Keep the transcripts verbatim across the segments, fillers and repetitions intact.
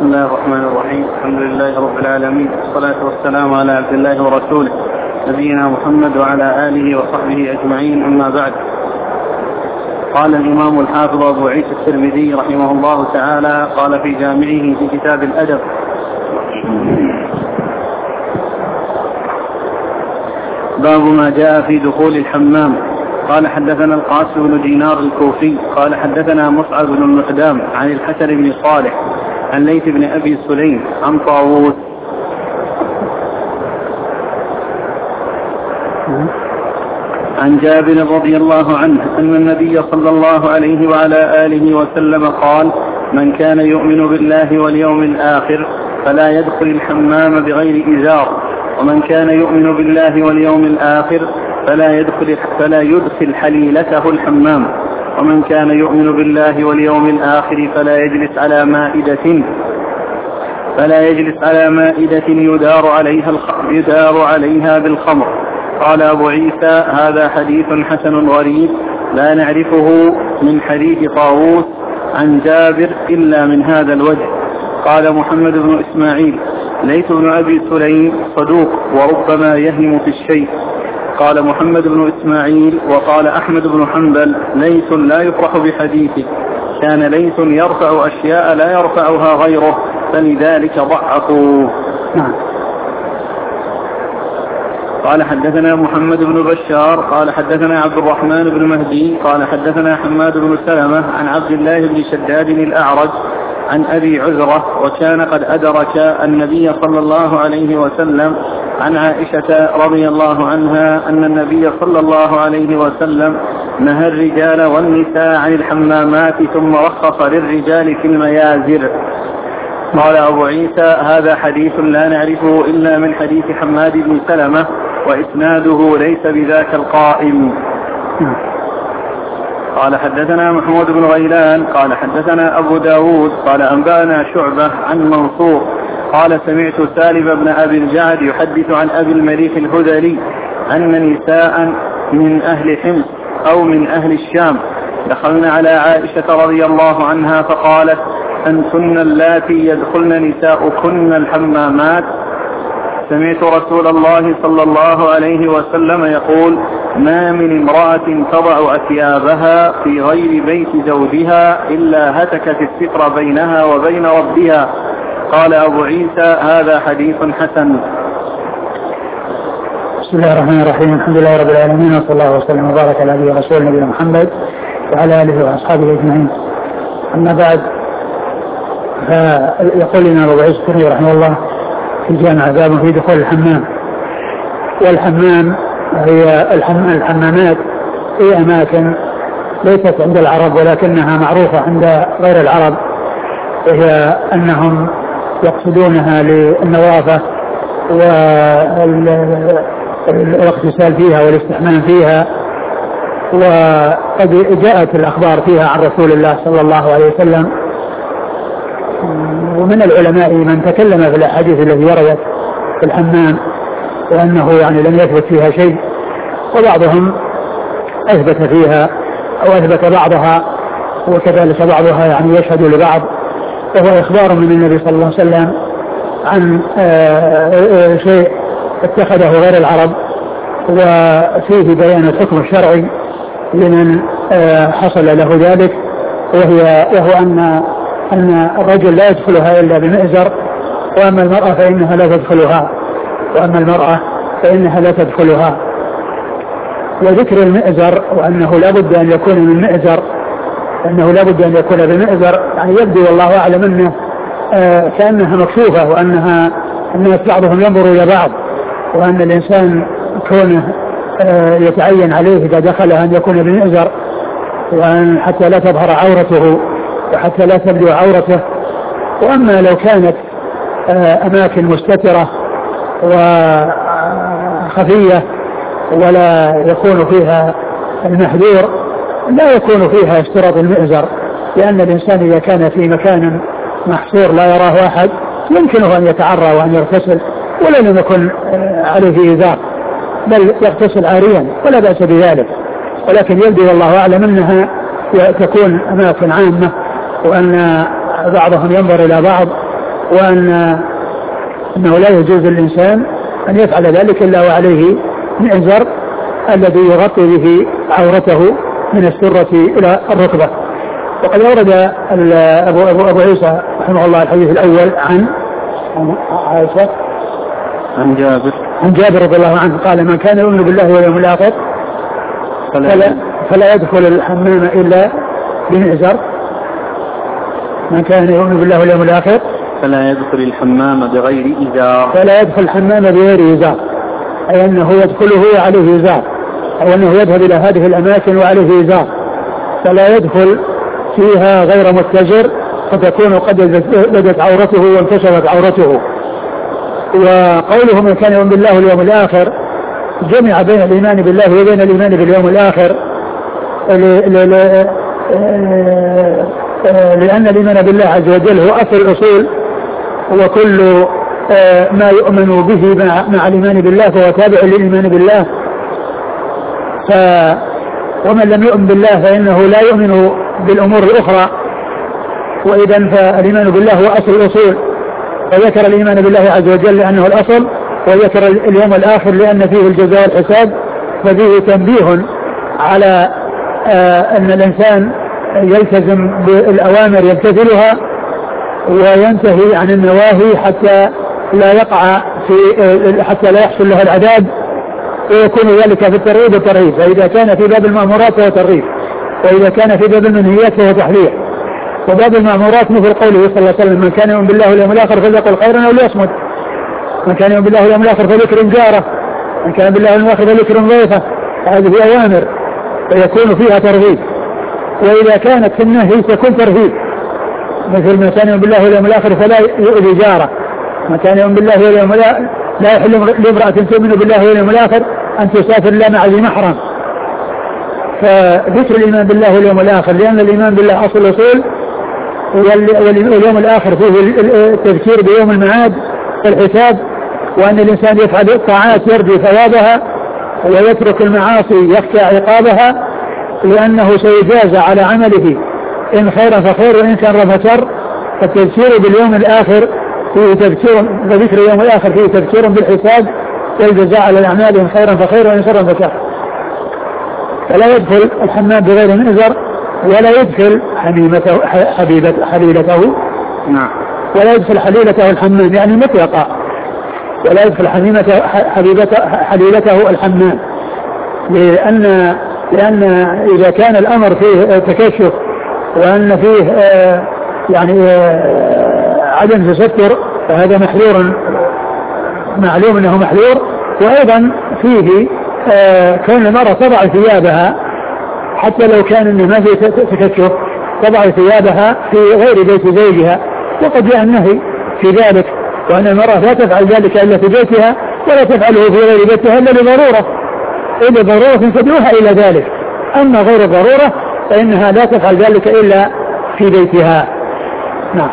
بسم الله الرحمن الرحيم. الحمد لله رب العالمين، والصلاة والسلام على عبد الله ورسوله نبينا محمد وعلى آله وصحبه أجمعين، أما بعد. قال الإمام الحافظ أبو عيسى الترمذي رحمه الله تعالى قال في جامعه في كتاب الأدب: باب ما جاء في دخول الحمام. قال حدثنا القاسم بن دينار الكوفي قال حدثنا مصعب بن المقدام عن الحسن بن صالح عن ليث بن أبي سليم عن طاووس عن جابر رضي الله عنه أن النبي صلى الله عليه وعلى آله وسلم قال: من كان يؤمن بالله واليوم الآخر فلا يدخل الحمام بغير إزار، ومن كان يؤمن بالله واليوم الآخر فلا يدخل, فلا يدخل حليلته الحمام، ومن كان يؤمن بالله واليوم الآخر فلا يجلس على مائدة فلا يجلس على مائدة يدار عليها, يدار عليها بالخمر. قال أبو عيسى: هذا حديث حسن غريب لا نعرفه من حديث طاووس عن جابر إلا من هذا الوجه. قال محمد بن إسماعيل: ليث بن أبي سليم صدوق وربما يهم في الشيء. قال محمد بن إسماعيل: وقال أحمد بن حنبل: ليث لا يفرح بحديثه، كان ليث يرفع أشياء لا يرفعها غيره فلذلك ضعفوه. نعم. قال حدثنا محمد بن بشار قال حدثنا عبد الرحمن بن مهدي قال حدثنا حماد بن سلمة عن عبد الله بن شداد الأعرج عن أبي عزرة وكان قد أدرك النبي صلى الله عليه وسلم عن عائشة رضي الله عنها أن النبي صلى الله عليه وسلم نهى الرجال والنساء عن الحمامات ثم رخص للرجال في الميازر. قال أبو عيسى: هذا حديث لا نعرفه إلا من حديث حماد بن سلمة وإسناده ليس بذاك القائم. قال حدثنا محمود بن غيلان قال حدثنا أبو داود قال أنبأنا شعبة عن منصور قال سمعت سالم بن أبي الجعد يحدث عن أبي المليك الهذلي أن نساء من أهل حمص أو من أهل الشام دخلن على عائشة رضي الله عنها فقالت: أنتن اللاتي يدخلن نساؤكن الحمامات؟ سمعت رسول الله صلى الله عليه وسلم يقول: ما من امرأة تضع أثيابها في غير بيت زوجها إلا هتكت الستر بينها وبين ربها. قال أبو عيسى: هذا حديث حسن. بسم الله الرحمن الرحيم. الحمد لله رب العالمين، وصلى الله وسلم وبارك على نبينا ورسوله نبينا محمد وعلى آله وأصحابه أجمعين. أما بعد، فيقول لنا أبو عيسى رحمه الله في جامع باب في دخول الحمام. والحمام هي الحمامات في أماكن ليست عند العرب ولكنها معروفة عند غير العرب، وهي أنهم يقصدونها للنظافة والاغتسال فيها والاستحمام فيها. وقد جاءت الأخبار فيها عن رسول الله صلى الله عليه وسلم، ومن العلماء من تكلم في الأحاديث التي وردت في الحمام وأنه يعني لم يثبت فيها شيء، وبعضهم أثبت فيها أو أثبت بعضها، وكذلك بعضها يعني يشهد لبعض، وهو إخبار من النبي صلى الله عليه وسلم عن شيء اتخذه غير العرب، وفيه بيان الحكم الشرعي لمن حصل له ذلك، وهي وهو أن أن الرجل لا يدخلها إلا بمئزر، وأما المرأة فإنها لا تدخلها وأما المرأة فإنها لا تدخلها. وذكر المئزر وأنه لا بد أن يكون من مئزر، أنه لا بد أن يكون بمئزر، يعني يبدو والله أعلم أنه آه كأنها مكشوفة، وأنها الناس بعضهم ينظر إلى بعض، وأن الإنسان كونه آه يتعين عليه إذا دخلها أن يكون بمئزر، وأن حتى لا تظهر عورته وحتى لا تبدو عورته. وأما لو كانت آه أماكن مستترة وخفية ولا يكون فيها المحذور لا يكون فيها اشتراط المئزر، لأن الإنسان إذا كان في مكان محصور لا يراه أحد يمكنه أن يتعرى وأن يغتسل ولا لم يكن عليه إزار، بل يغتسل عاريا ولا بأس بذلك. ولكن يبدو والله أعلم أنها تكون أماكن عامة، وأن بعضهم ينظر إلى بعض، وأن أنه لا يجوز للإنسان أن يفعل ذلك إلا وعليه مئزر الذي يغطي به عورته من السرة إلى الركبة. وقد أورد أبو, أبو, أبو عيسى رحمه الله الحديث الأول عن عائشة عن جابر عن جابر رضي الله عنه قال: من كان يؤمن بالله واليوم الآخر فلا, فلا يدخل الحمام إلا بمئزر. من كان يؤمن بالله واليوم الآخر فلا يدخل الحمام بغير إزار فلا يدخل الحمام بغير إزار، أي أنه يدخله وعليه إزار، أو أنه يذهب إلى هذه الأماكن وعليه إزار، فلا يدخل فيها غير متجر فتكون قد بدت عورته وانكشفت عورته. وقوله من كان يؤمن بالله واليوم الآخر جمع بين الإيمان بالله وبين الإيمان باليوم الآخر، لأن الإيمان بالله عز وجل هو أصل الأصول، وكل ما يؤمن به مع الإيمان بالله فهو تابع للإيمان بالله. ف ومن لم يؤمن بالله فإنه لا يؤمن بالأمور الأخرى، وإذن فالإيمان بالله هو أصل الأصول. وذكر الإيمان بالله عز وجل لأنه الأصل، وذكر اليوم الآخر لأن فيه الجزاء والحساب، ففيه تنبيه على أن الإنسان يلتزم بالأوامر يمتثلها وينتهي عن النواهي حتى لا يقع في حتى لا يحصل له العذاب، ويكون ذلك في الترغيب والترهيب. فإذا كان في باب المأمورات فهو ترغيب، وإذا كان في باب المنهيات فهو تحذير. وباب المأمورات مثل قوله صلى الله عليه وسلم: من كان يؤمن بالله واليوم الآخر فليقل خيرا أو ليصمت. من كان يؤمن بالله واليوم الآخر فليكرم جاره، من كان بالله واليوم الآخر فليكرم ضيفه. هذه أوامر فيكون فيها ترغيب، وإذا كانت في النهي تكون ترهيب، مثل من كان يؤمن بالله واليوم الآخر فلا يؤذي جاره. من كان يؤمن بالله واليوم الآخر لا يحل لامرأة تؤمن بالله واليوم الآخر أن تسافر إلا مع ذي محرم. فذكر الإيمان بالله واليوم الآخر لأن الإيمان بالله أصل الأصول، واليوم الآخر فيه التذكير بيوم المعاد والحساب، وأن الإنسان يفعل الطاعات يرجو ثوابها ويترك المعاصي يخشى عقابها، لأنه سيجازى على عمله إن خيرا فخير وإن كان فشر. فالتذكير باليوم الآخر فيه تذكير، وذكر اليوم الآخر فيه تذكير بالحساب والجزاء على الأعمال إن خيرا فخير وإن شرا فشر. فلا يدخل الحمام بغير مئزر، ولا يدخل حميمته حبيبته حليلته نعم ولا يدخل حليلته الحمام يعني مطلقا، ولا يدخل حميمته حبيبته حليلته الحمام، لأن لأن إذا كان الأمر فيه تكشف وأن فيه آه يعني آه عدم تستر فهذا محذور، معلوم أنه محذور. وأيضا فيه آه كون المرأة تضع ثيابها حتى لو كان إنه ما في تكشف، تضع ثيابها في غير بيت زوجها، وقد جاء النهي في ذلك، وأن المرأة لا تفعل ذلك إلا في بيتها ولا تفعله في غير بيتها إلا لضرورة، إلا ضرورة تدعوها إلى ذلك. أما غير ضرورة فإنها لا تفعل ذلك إلا في بيتها. نعم.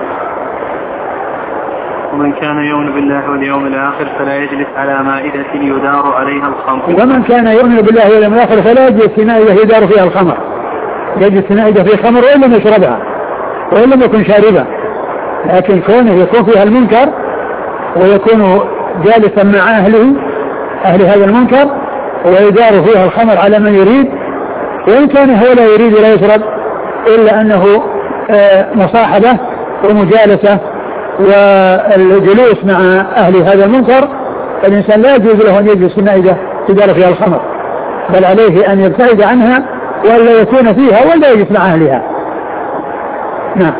ومن كان يؤمن بالله واليوم الآخر فلا يجلس على مائدة يدار عليها الخمر. ومن كان يؤمن بالله واليوم الآخر فلا يجلس في مائدة يدار فيها الخمر، يجلس في مائدة فيها خمر وإن لم يشربها وإن لم يكن شاربا، لكن كونه يكون فيها المنكر ويكون جالسا مع أهله أهل هذا المنكر ويدار فيها الخمر على من يريد، وإن كان هو لا يريد لا يشرب إلا أنه مصاحبة ومجالسة والجلوس مع أهل هذا المنكر، فالإنسان لا يجوز له أن يجلس في مائدة تدار فيها الخمر، بل عليه أن يبتعد عنها ولا يكون فيها ولا يجلس مع أهلها. نعم.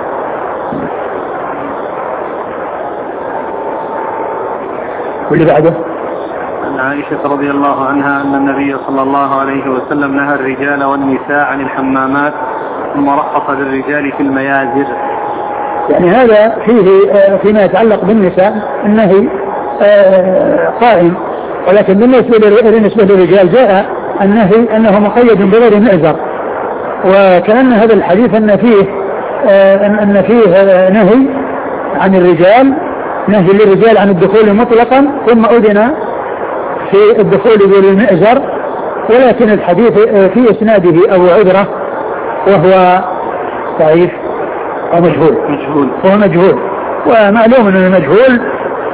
واللي بعده عن عائشة رضي الله عنها أن النبي صلى الله عليه وسلم نهى الرجال والنساء عن الحمامات ثم رخص للرجال في الميازر. يعني هذا فيه فيما يتعلق بالنساء النهي قائم، ولكن بالنسبة للرجال جاء النهي أنه مقيد بغير مئزر، وكأن هذا الحديث أن فيه أن فيه نهي عن الرجال، نهي للرجال عن الدخول مطلقا ثم أذن في الدخول بالمئزر، ولكن الحديث في إسناده أبو عذرة وهو ضعيف أو مجهول مجهول وهو مجهول ومعلوم أن المجهول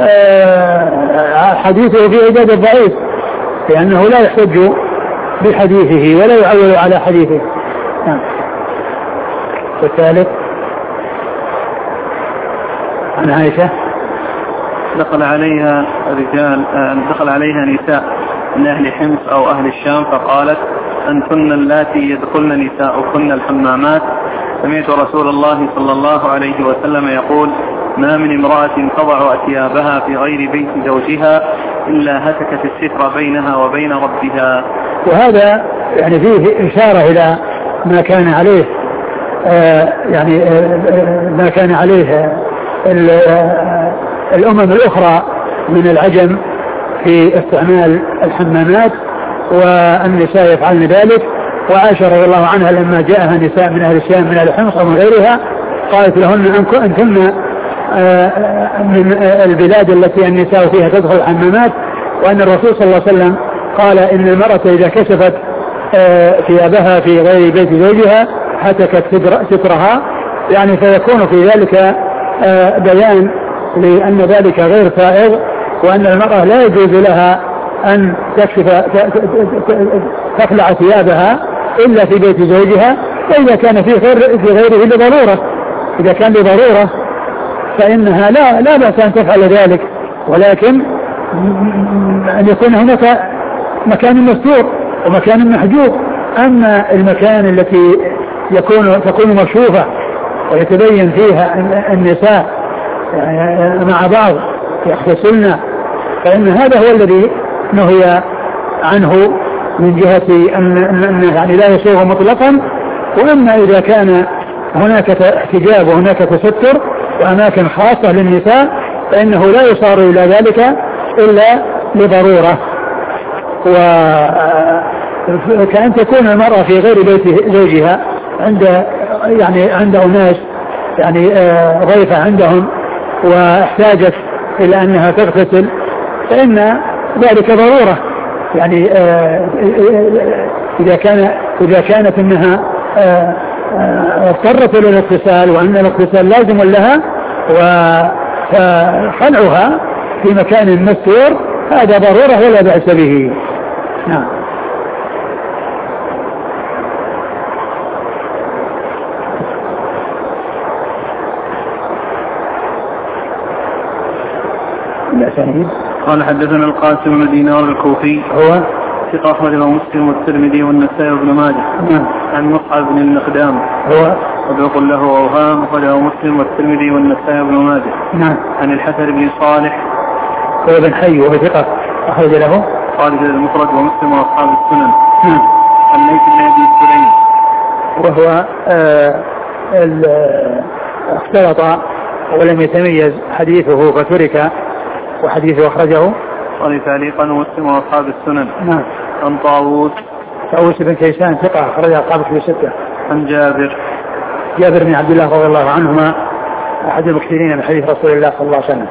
حديثه في عداد الضعيف لأنه لا يحتج بحديثه ولا يعول على حديثه. نعم. والثالث عن عائشة دخل عليها رجال دخل عليها نساء من أهل حمص أو أهل الشام فقالت أنتن اللاتي يدخلن نساؤكن الحمامات. سمعت رسول الله صلى الله عليه وسلم يقول ما من امرأة تضع أثيابها في غير بيت زوجها إلا هتكت الستر بينها وبين ربها. وهذا يعني فيه إشارة إلى ما كان عليه آه يعني آه ما كان عليه الأمم الأخرى من العجم في استعمال الحمامات والنساء يفعلن ذلك. وعائشة رضي الله عنها لما جاءها نساء من أهل الشام من أهل حمص ومن غيرها قالت لهن أنتن من البلاد التي النساء فيها تدخل الحمامات وأن الرسول صلى الله عليه وسلم قال إن المرأة إذا كشفت ثيابها في غير بيت زوجها هتكت سترها يعني فيكون في ذلك بيان لأن ذلك غير سائغ وأن المرأة لا يجوز لها أن تكشف تخلع ثيابها إلا في بيت زوجها وإذا كان في غير في غيره لضرورة. إذا كان لضرورة فإنها لا لا بأس أن تفعل ذلك ولكن أن يكون هناك مكان مستور ومكان محجوب. أما المكان التي يكون تكون مكشوفة ويتبين فيها النساء مع بعض يغتسلن فإن هذا هو الذي نهي عنه من جهة أن يعني لا يصوغ مطلقا. وأما إذا كان هناك احتجاب وهناك تستر وأماكن خاصة للنساء فإنه لا يصار إلى ذلك إلا لضرورة. وكأن تكون المرأة في غير بيت زوجها عند يعني عند أناس يعني ضيفة عندهم واحتاجت إلى أنها تغتسل فإن ذلك ضرورة يعني إذا كان إذا كانت أنها اضطرت إلى الاغتسال وأن الاغتسال لازم لها وخلعها في مكان مستور هذا ضرورة ولا بأس به. نعم. قال حدثنا القاسم بن دينار الكوفي هو ثقة أخرجه مسلم والترمذي والنسائي وابن ماجه. نعم. عن مصعب بن المقدام هو صدوق له أوهام أخرجه مسلم والترمذي والنسائي وابن ماجه. نعم. عن الحسن بن صالح هو بن حي وهو ثقة أخرج له خالد المفرد ومسلم وأصحاب السنن. نعم. عن ليث بن أبي سليم وهو آه اختلط ولم يتميز حديثه فترك وحديثه أخرجه قال تعليقا ومسلم وأصحاب السنن. نعم. عن طاووس طاووس بن كيسان ثقة أخرج أصحاب الكتب الستة. عن جابر جابر بن عبد الله رضي الله عنهما أحد المكثرين من حديث رسول الله صلى الله عليه وسلم.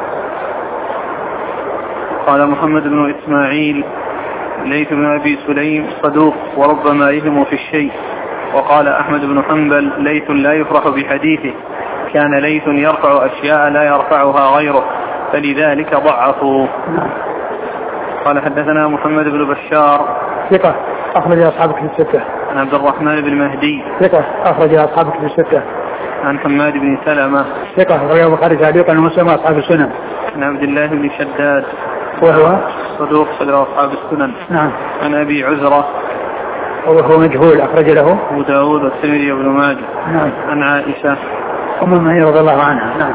قال محمد بن إسماعيل ليث بن أبي سليم صدوق وربما يهم في الشيء. وقال أحمد بن حنبل ليث لا يفرح بحديثه كان ليث يرفع أشياء لا يرفعها غيره فلذلك ضعفوا. قال حدثنا محمد بن بشار ثقة أخرج أصحاب الكتب الستة. عن عبد الرحمن بن مهدي ثقة أخرج أصحاب الكتب الستة. عن حماد بن سلمة ثقة أخرج البخاري تعليقا ومسلم وأصحاب السنن. عن عبد الله بن شداد وهو صدوق صدر أصحاب السنن. نعم. عن أبي عزرة وهو مجهول أخرج له أبو داود والترمذي وابن ماجه. نعم. عن عائشة أم المؤمنين رضي الله عنها. نعم.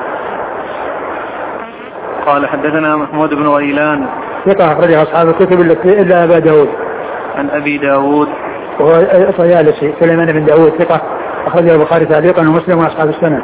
قال حدثنا محمود بن غيلان ثقة أخرج أصحاب الكتب إلا أبا داود. عن أبي داود وهو طيالسي سليمان بن داود ثقة أخرج البخاري تعليقا ومسلم وأصحاب السنن.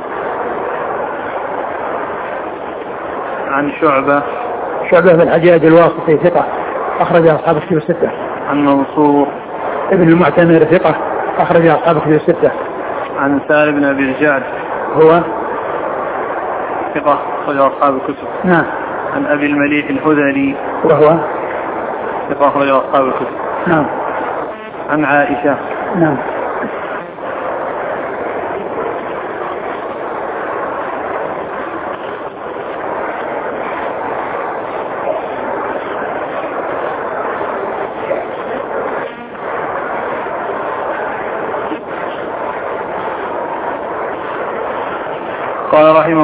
عن شعبة شعبة بن الحجاج الواسطي ثقة أخرج أصحاب الكتب الستة. عن منصور ابن المعتمر ثقة أخرج أصحاب الكتب الستة. عن سالم بن أبي الجعد هو ثقة أخرج أصحاب الكتب. نعم. عن أبي المليح الهذلي وهو ثقة أخرج أصحاب الكتب. نعم. عن عائشة. نعم.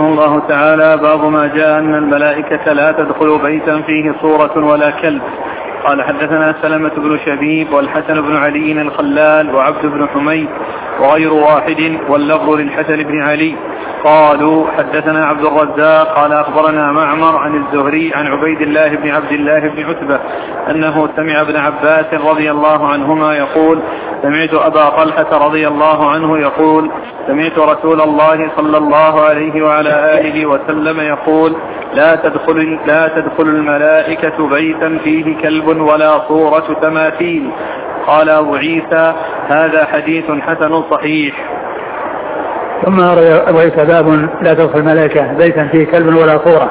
رحمه الله تعالى: باب ما جاء أن الملائكة لا تدخل بيتا فيه صورة ولا كلب. قال: حدثنا سلمة بن شبيب والحسن بن علي الخلال وعبد بن حميد وغير واحد واللفظ للحسن بن علي قالوا: حدثنا عبد الرزاق قال: أخبرنا معمر عن الزهري عن عبيد الله بن عبد الله بن عتبة أنه سمع ابن عباس رضي الله عنهما يقول: سمعت أبا طلحة رضي الله عنه يقول: سمعت رسول الله صلى الله عليه وعلى آله وسلم يقول: لا تدخل, لا تدخل الملائكة بيتا فيه كلب ولا صورة تماثيل. قال أبو عيسى: هذا حديث حسن صحيح. ثم أبو عيسى: باب لا تدخل الملائكة بيتا فيه كلب ولا صورة.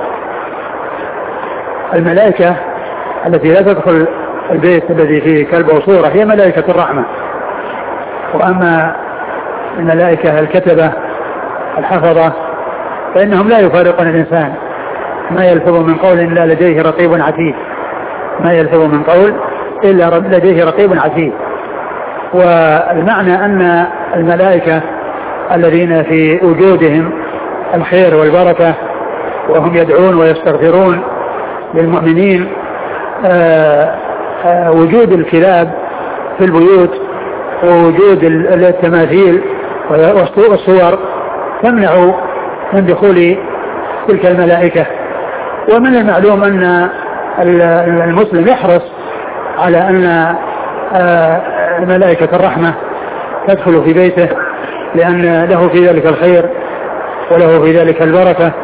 الملائكة التي لا تدخل البيت الذي فيه كلب وصورة هي ملائكة الرحمة، وأما الملائكة الكتبة الحفظة فإنهم لا يفارقون الإنسان، ما يلفظ من قول إلا لديه رقيب عتيد، ما يلفظ من قول إلا لديه رقيب عتيد. والمعنى أن الملائكة الذين في وجودهم الخير والبركة وهم يدعون ويستغفرون للمؤمنين، آآ آآ وجود الكلاب في البيوت ووجود التماثيل والصور تمنع من دخول تلك الملائكة. ومن المعلوم أن المسلم يحرص على أن ملائكة الرحمة تدخل في بيته، لأن له في ذلك الخير وله في ذلك البركة،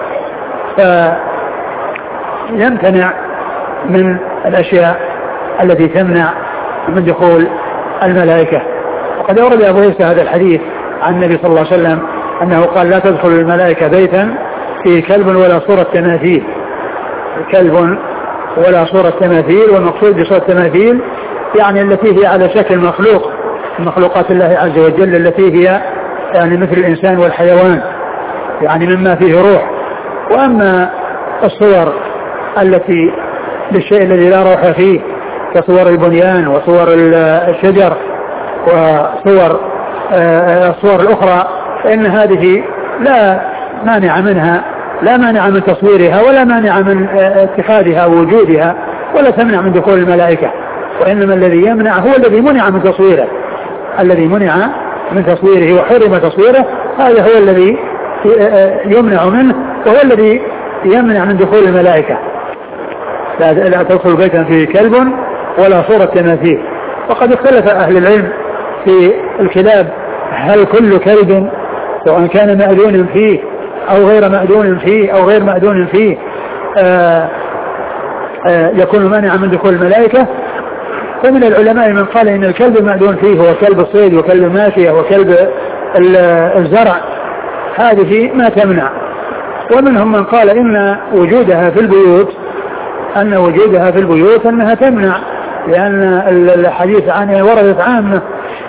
فيمتنع من الأشياء التي تمنع من دخول الملائكة. وقد أورد أبو عيسى هذا الحديث عن النبي صلى الله عليه وسلم أنه قال: لا تدخل الملائكة بيتا فيه كلب ولا صورة تماثيل. كلب ولا صورة تماثيل، والمقصود بصورة تماثيل يعني التي هي على شكل مخلوق من مخلوقات الله عز وجل، التي هي يعني مثل الإنسان والحيوان، يعني مما فيه روح. وأما الصور التي للشيء الذي لا روح فيه كصور البنيان وصور الشجر وصور الصور الأخرى فإن هذه لا مانع منها، لا مانع من تصويرها ولا مانع من اتخاذها ووجودها، ولا تمنع من دخول الملائكة. وإنما الذي يمنع هو الذي منع من تصويره، الذي منع من تصويره وحرم تصويره، هذا هو الذي يمنع منه، وهو الذي يمنع من دخول الملائكة. لا تدخل بيتا فيه كلب ولا صورة تماثيل. وقد اختلف أهل العلم في الكلاب، هل كل كلب سواء كان مأذون فيه أو غير مأذون فيه أو غير مأذون فيه آآ آآ يكون مانعا من دخول الملائكة؟ فمن العلماء من قال إن الكلب المأذون فيه هو كلب الصيد وكلب الماشية وكلب الزرع، هذه ما تمنع. ومنهم من قال إن وجودها في البيوت أن وجودها في البيوت أنها تمنع، لأن الحديث عنها وردت عامة،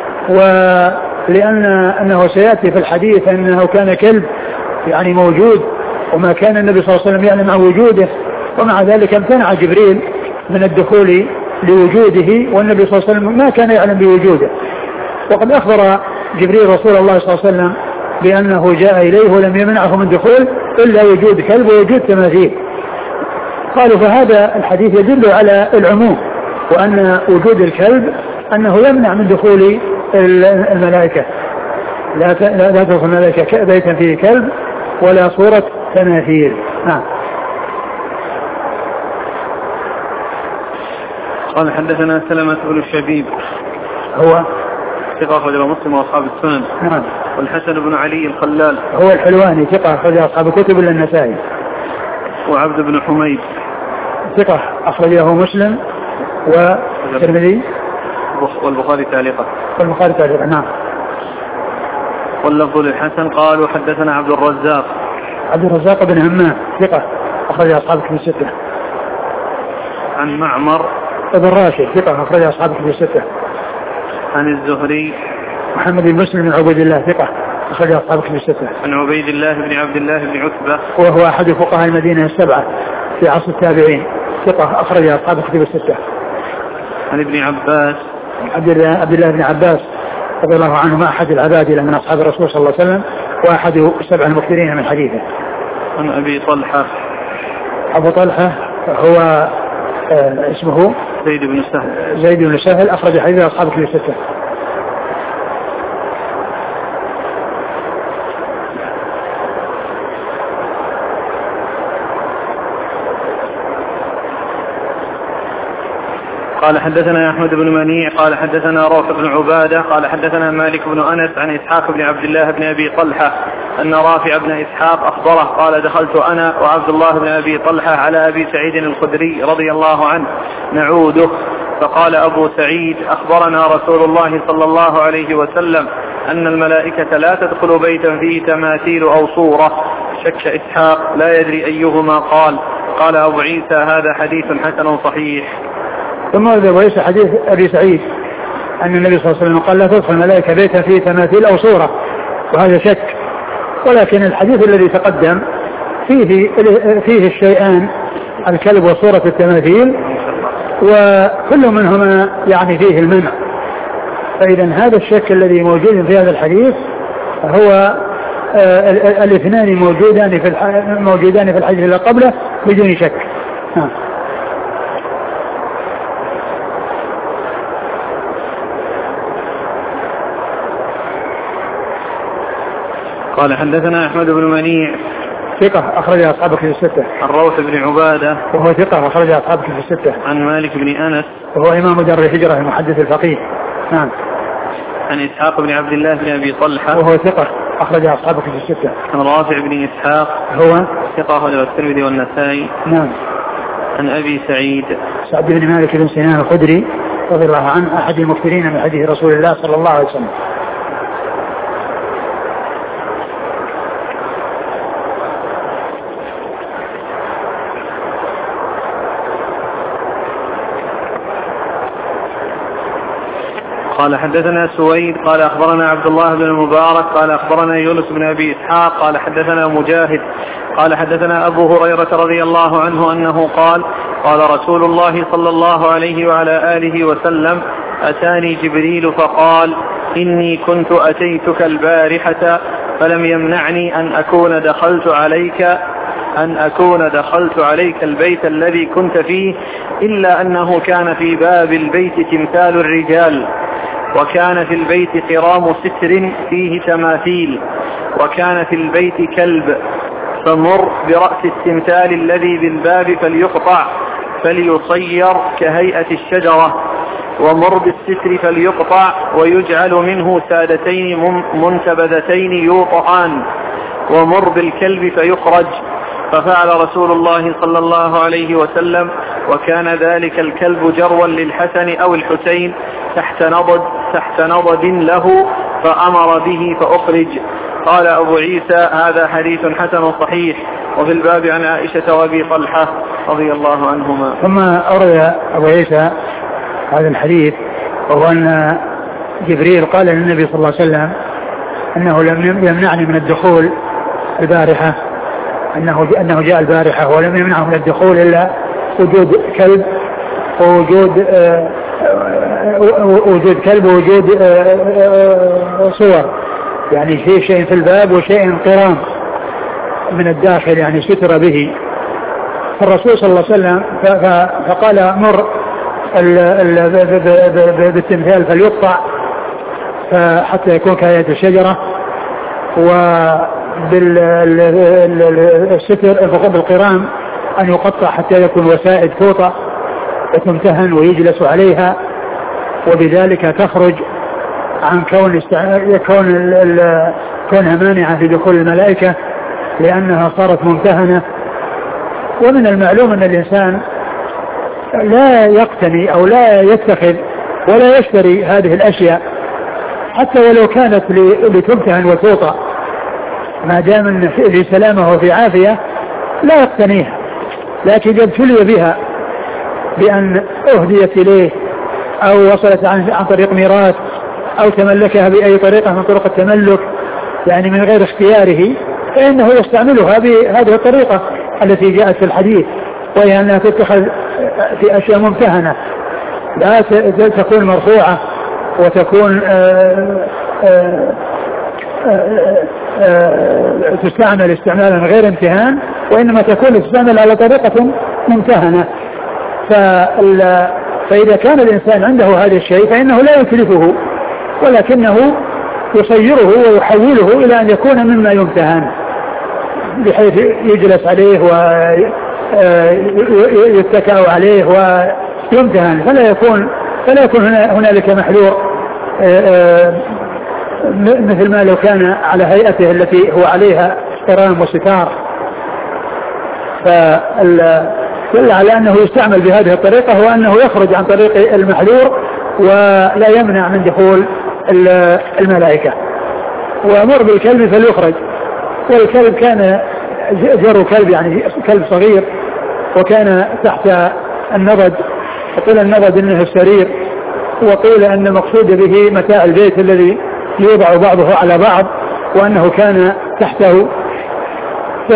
ولأن أنه سيأتي في الحديث أنه كان كلب يعني موجود وما كان النبي صلى الله عليه وسلم يعلم عن وجوده، ومع ذلك امتنع جبريل من الدخول لوجوده، والنبي صلى الله عليه وسلم ما كان يعلم بوجوده. وقد أخبر جبريل رسول الله صلى الله عليه وسلم بأنه جاء إليه ولم يمنعه من دخول إلا وجود كلب ووجود تماثيل. قالوا فهذا الحديث يدل على العموم، وأن وجود الكلب أنه يمنع من دخول الملائكة. لا تدخل الملائكة بيتا فيه كلب ولا صورة تماثيل. نعم. قال: حدثنا سلمة بن الشبيب هو ثقة أخرج مسلم وأصحاب السنن. نعم. والحسن بن علي الخلال هو الحلواني ثقة أخرج أصحاب الكتب إلا النسائي. وعبد بن حميد ثقة أخرجه مسلم والترمذي والبخاري تعليقا. والبخاري تعليقا. نعم. واللفظ للحسن قالوا: حدثنا عبد الرزاق عبد الرزاق بن همام ثقة أخرج أصحاب الكتب الستة. عن معمر ابن راشد ثقة أخرج أصحاب الكتب الستة. عن الزهري محمد بن مسلم بن عبيد الله ثقة أخرج أصحاب الكتب الستة. عن عبيد الله بن عبد الله بن عتبة وهو أحد فقهاء المدينة السبعة في عصر التابعين ثقة أخرج أصحاب الكتب الستة. عن ابن عباس عبد الله عبد الله بن عباس رضي الله عنهما أحد العبادلة من أصحاب الرسول صلى الله عليه وسلم، وأحد السبع المكثرين من حديثه. عن أبي طلحة. أبو طلحة هو آه اسمه زيد بن سهل. زيد بن سهل أخرج حديث أصحاب الكتب الستة. قال حدثنا أحمد بن منيع قال حدثنا رافع بن عبادة قال حدثنا مالك بن أنس عن إسحاق بن عبد الله بن أبي طلحة أن رافع بن إسحاق أخبره قال دخلت أنا وعبد الله بن أبي طلحة على أبي سعيد الخدري رضي الله عنه نعوده فقال أبو سعيد أخبرنا رسول الله صلى الله عليه وسلم أن الملائكة لا تدخل بيتا فيه تماثيل أو صورة. شك إسحاق لا يدري أيهما قال. قال أبو عيسى هذا حديث حسن صحيح. ثم هذا وليس حديث أبي سعيد أن النبي صلى الله عليه وسلم قال لا تدخل الملائكة بيتا فيه تماثيل أو صورة، وهذا شك. ولكن الحديث الذي تقدم فيه فيه الشيئان الكلب وصورة التماثيل، وكل منهما يعني فيه المنع. فإذا هذا الشك الذي موجود في هذا الحديث هو آه الاثنان موجودان في موجودان في الحديث الذي قبله بدون شك. ها. قال حدثنا أحمد بن منيع ثقة أخرج أصحاب الكتب الستة. عن روح بن عبادة وهو ثقة أخرج أصحاب الكتب الستة. عن مالك بن أنس وهو إمام دار الهجرة المحدث الفقيه. نعم. عن إسحاق بن عبد الله بن أبي طلحة وهو ثقة أخرج أصحاب الكتب الستة. عن رافع بن إسحاق هو ثقة أخرج الترمذي والنسائي. نعم. عن أبي سعيد سعد بن مالك بن سنان الخدري رضي الله عنه أحد المكثرين من حديث رسول الله صلى الله عليه وسلم. قال حدثنا سويد قال أخبرنا عبد الله بن المبارك قال أخبرنا يونس بن أبي إسحاق قال حدثنا مجاهد قال حدثنا أبو هريرة رضي الله عنه أنه قال قال رسول الله صلى الله عليه وعلى آله وسلم أتاني جبريل فقال إني كنت أتيتك البارحة فلم يمنعني أن أكون دخلت عليك أن أكون دخلت عليك البيت الذي كنت فيه إلا أنه كان في باب البيت تمثال الرجال وكان في البيت قرام ستر فيه تماثيل وكان في البيت كلب فمر برأس التمثال الذي بالباب فليقطع فليصير كهيئة الشجرة ومر بالستر فليقطع ويجعل منه سادتين منتبذتين يوطعان ومر بالكلب فيخرج. ففعل رسول الله صلى الله عليه وسلم وكان ذلك الكلب جروا للحسن أو الحسين تحت نضد, تحت نضد له فأمر به فأخرج. قال أبو عيسى هذا حديث حسن صحيح. وفي الباب عن عائشة وأبي طلحة رضي الله عنهما. ثم أورد أبو عيسى هذا الحديث وهو أن جبريل قال للنبي صلى الله عليه وسلم أنه لم يمنعني من الدخول البارحة أنه أنه جاء البارحة ولم يمنعه من الدخول إلا وجود كلب ووجود آه وجود كلب ووجود آه صور يعني في شيء في الباب وشيء قرام من الداخل يعني ستر به. فالرسول صلى الله عليه وسلم فقال مر بالتمثال فليقطع حتى يكون كآية الشجرة وبالستر بالقرام أن يقطع حتى يكون وسائد توطى وتمتهن ويجلس عليها وبذلك تخرج عن كون استع... كون ال... ال... كونها مانعة في دخول الملائكة لأنها صارت ممتهنة. ومن المعلوم أن الإنسان لا يقتني أو لا يتخذ ولا يشتري هذه الأشياء حتى ولو كانت لتمتهن وتوطى ما دام أن في سلامه وفي عافية لا يقتنيها. لكن إذا ابتلي بها بأن أهديت إليه أو وصلت عن, عن طريق ميراث أو تملكها بأي طريقة من طرق التملك يعني من غير اختياره فإنه يستعملها بهذه الطريقة التي جاءت في الحديث وهي أنها تتخذ في أشياء ممتهنة لا تكون مرفوعة وتكون آآ آآ تستعمل استعمالا غير امتهان، وإنما تكون تستعمل على طريقة ممتهنة. فإذا كان الإنسان عنده هذا الشيء فإنه لا يتلفه، ولكنه يصيره ويحوله إلى أن يكون مما يمتهن، بحيث يجلس عليه ويتكأ عليه ويمتهن، فلا يكون فلا يكون هنالك محذور مثل ما لو كان على هيئته التي هو عليها احترام وستار. فدل على أنه يستعمل بهذه الطريقة هو أنه يخرج عن طريق المحذور ولا يمنع من دخول الملائكة. وأمر بالكلب فليخرج، والكلب كان جر كلب يعني كلب صغير وكان تحت النضد، وقيل النضد انه السرير، وقيل ان المقصود به متاع البيت الذي يوضع بعضه على بعض، وانه كان تحته. ف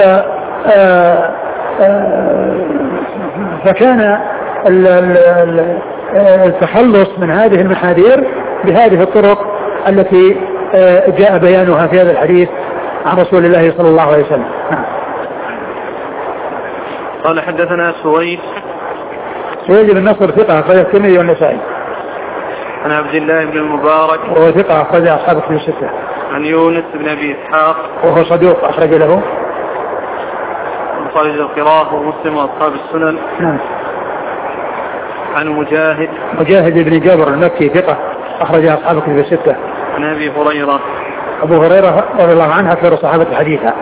فكان التخلص من هذه المحاذير بهذه الطرق التي جاء بيانها في هذا الحديث عن رسول الله صلى الله عليه وسلم. قال حدثنا سويد سويد بن نصر ثقة أخرج الترمذي والنسائي. عن عبد الله بن المبارك وهو ثقة أخرج أصحاب الكتب الستة. عن يونس بن أبي إسحاق وهو صدوق أخرج له خارج القراءة ومسلم وأصحاب السنن. نعم. عن مجاهد مجاهد بن جابر المكي ثقة أخرج أصحاب الكتب الستة. عن أبي هريرة أبو هريرة رضي الله عنه أكثر صحابة حديثا.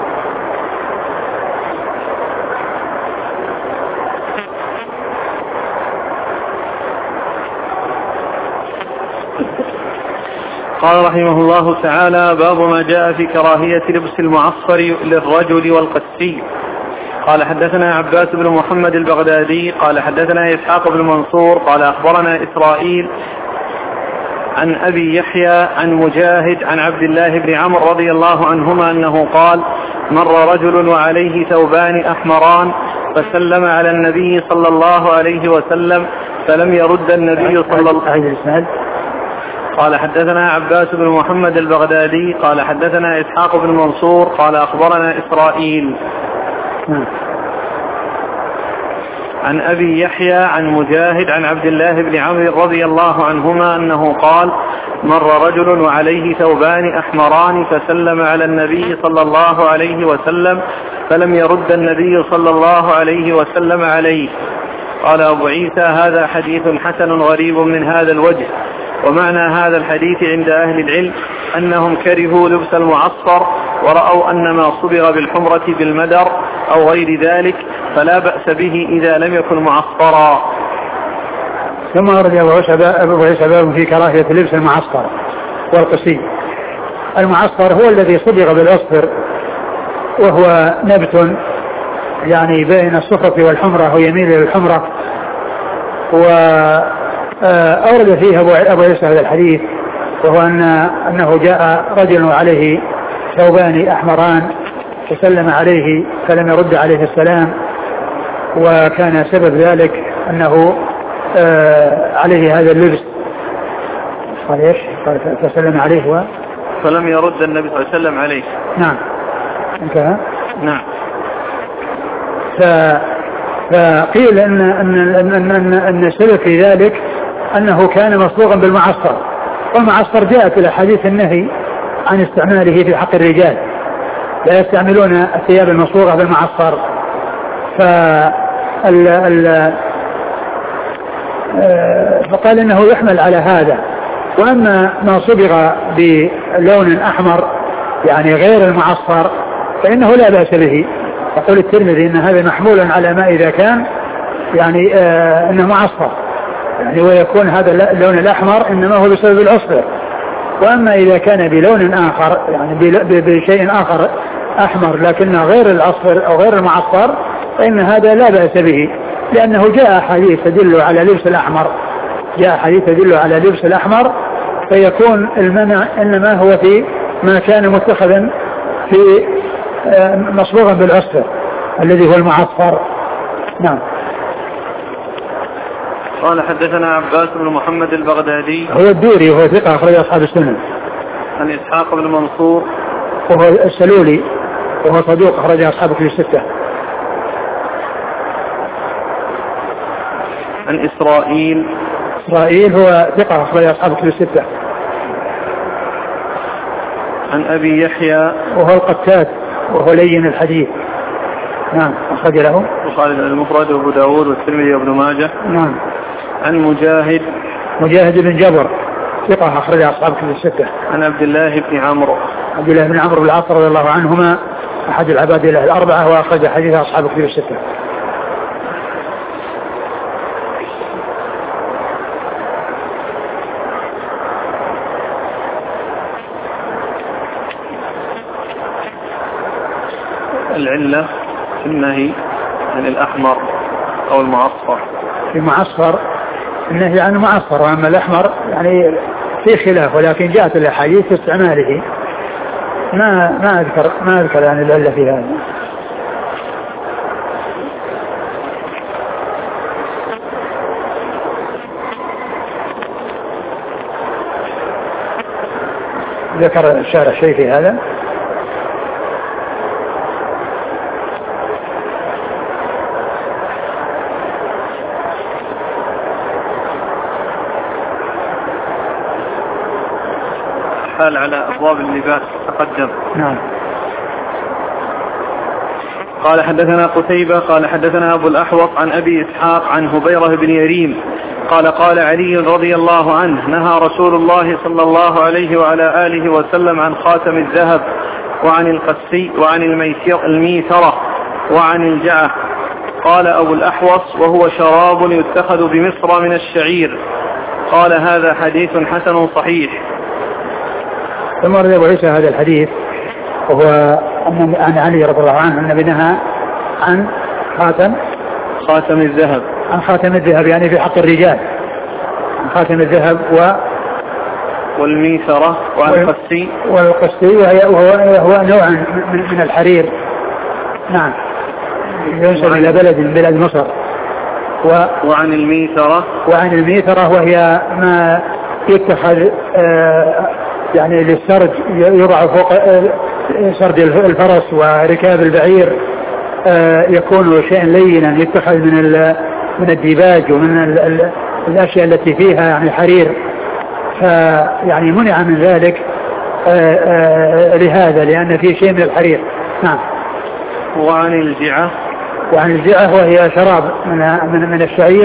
قال رحمه الله تعالى: باب ما جاء في كراهية لبس المعصفر للرجل والقسي. قال حدثنا عباس بن محمد البغدادي قال حدثنا إسحاق بن منصور قال أخبرنا إسرائيل عن أبي يحيى عن مجاهد عن عبد الله بن عمرو رضي الله عنهما أنه قال: مر رجل وعليه ثوبان أحمران فسلم على النبي صلى الله عليه وسلم فلم يرد النبي صلى الله عليه وسلم. قال حدثنا عباس بن محمد البغدادي قال حدثنا إسحاق بن منصور قال أخبرنا إسرائيل عن أبي يحيى عن مجاهد عن عبد الله بن عمرو رضي الله عنهما أنه قال: مر رجل وعليه ثوبان أحمران فسلم على النبي صلى الله عليه وسلم فلم يرد النبي صلى الله عليه وسلم عليه. قال أبو عيسى: هذا حديث حسن غريب من هذا الوجه. ومعنى هذا الحديث عند أهل العلم أنهم كرهوا لبس المعصفر ورأوا أن ما صبغ بالحمرة بالمدر أو غير ذلك فلا بأس به إذا لم يكن معصفرا. ثم أرد أبو عيسى باب في كراهية لبس المعصفر والقسي. المعصفر هو الذي صبغ بالأصفر، وهو نبت يعني بين الصفرة والحمرة ويميل للحمرة. وأورد فيه أبو عيسى هذا الحديث، وهو أن أنه جاء رجل عليه ثوبان أحمران فسلم عليه فلم يرد عليه السلام، وكان سبب ذلك أنه عليه هذا اللبس. قال إيش؟ قال فسلم عليه و فلم يرد النبي صلى الله عليه وسلم عليه. نعم انتهى. نعم. ف... فقيل أن أن أن أن, أن السبب في ذلك أنه كان مصبوغا بالمعصفر، والمعصفر جاءت إلى حديث النهي عن استعماله في حق الرجال، لا يستعملون الثياب المصبوغة بالمعصفر. ف ال... ال... فقال إنه يحمل على هذا. وأما ما صبغ بلون أحمر يعني غير المعصفر فإنه لا بأس به. يقول الترمذي إن هذا محمول على ما إذا كان يعني آه إنه معصفر يعني، ويكون هذا اللون الأحمر إنما هو بسبب العصفر. وأما إذا كان بلون آخر يعني بشيء آخر أحمر لكنه غير العصفر أو غير المعصفر فإن هذا لا بأس به، لأنه جاء حديث تدل على لبس الأحمر جاء حديث تدل على لبس الأحمر فيكون المنع إنما هو في ما كان متخذا في مصبوغا بالعصفر الذي هو المعصفر. نعم. قال حدثنا عباس بن محمد البغدادي هو الدوري وهو ثقة أخرج أصحاب السنن. عن إسحاق بن منصور وهو السلولي وهو صدوق أخرج أصحاب كتب الستة. عن إسرائيل إسرائيل هو ثقة أخرج أصحاب كتب الستة. عن أبي يحيى وهو القتات وهو لين الحديث. نعم أخرج له البخاري المفرد وأبو داود والترمذي وابن ماجه. نعم. عن مجاهد مجاهد بن جبر ثقة أخرج أصحاب كتب الستة. عن عبد الله بن عمرو عبد الله بن عمرو بن العاص رضي الله عنهما أحد العباد الأربعة وأخرج حديث أصحاب كتب الستة. العلة في النهي عن الأحمر أو المعصفر. في معصفر النهي عن المعصفر، وأما الأحمر يعني في خلاف، ولكن جاءت الأحاديث في استعماله. ما ما أذكر ما أذكر يعني العلة في هذا. ذكر الشارع شيء في هذا؟ على أبواب اللباس تقدم. نعم. قال حدثنا قتيبة قال حدثنا أبو الأحوص عن أبي إسحاق عن هبيرة بن يريم قال قال علي رضي الله عنه نهى رسول الله صلى الله عليه وعلى آله وسلم عن خاتم الذهب وعن القسي وعن الميثرة وعن الجعة. قال أبو الأحوص وهو شراب يتخذ بمصر من الشعير. قال هذا حديث حسن صحيح. ثم رد أبو عيسى هذا الحديث وهو عن علي رضي الله عنه النبي نهى عن خاتم خاتم الذهب عن خاتم الذهب يعني في حق الرجال، عن خاتم الذهب و والميثرة والقسي والقسي وهو, وهو نوع من, من الحرير. نعم ينسب إلى بلد من بلاد مصر. و وعن الميثرة وعن الميثرة وهي ما يتخذ آه يعني للسرج، يضع فوق سرج الفرس وركاب البعير، يكون شيئا لينا يتخذ من من الديباج ومن الاشياء التي فيها يعني حرير، فيعني منع من ذلك لهذا لان فيه شيء من الحرير. نعم. وعن الجعة وعن الجعة وهي شراب من من الشعير،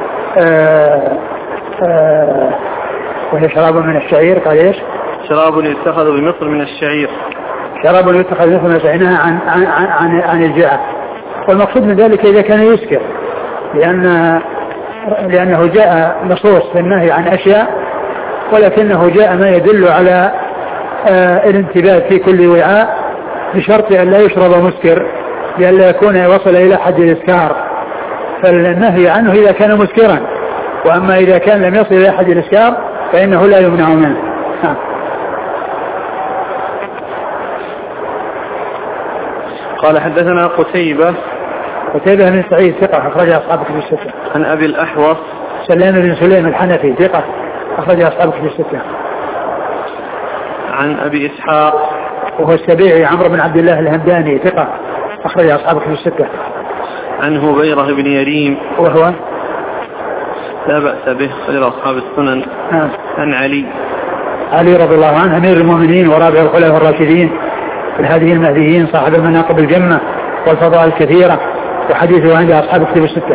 وهي شراب من الشعير. قال ايش؟ شراب يتخذ بمصر من الشعير. شراب يتخذ بمصر من الشعير عن عن عن عن الجعة. والمقصود من ذلك إذا كان يسكر، لأن لأنه جاء نصوص في النهي عن أشياء، ولكنه جاء ما يدل على آه الانتباه في كل وعاء بشرط أن لا يشرب مسكر لئلا يكون وصل إلى حد الإسكار. فالنهي عنه إذا كان مسكرا، وأما إذا كان لم يصل إلى حد الإسكار فإنه لا يمنع منه. ها. قال حدثنا قتيبة قتيبة بن سعيد ثقة أخرج أصحاب كتب الستة. عن أبي الأحوص سلام بن سليم الحنفي ثقة أخرج أصحاب كتب الستة. عن أبي إسحاق وهو السبيعي عمرو بن عبد الله الهمداني ثقة أخرج أصحاب كتب الستة. عن هبيرة بن يريم وهو لا بأس به غير أصحاب السنن. آه. عن علي علي رضي الله عنه أمير المؤمنين ورابع الخلفاء الراشدين في الهاديين المهديين صاحب المناقب الجمة والفضائل الكثيرة، وحديثه عند أصحاب كتب الستة.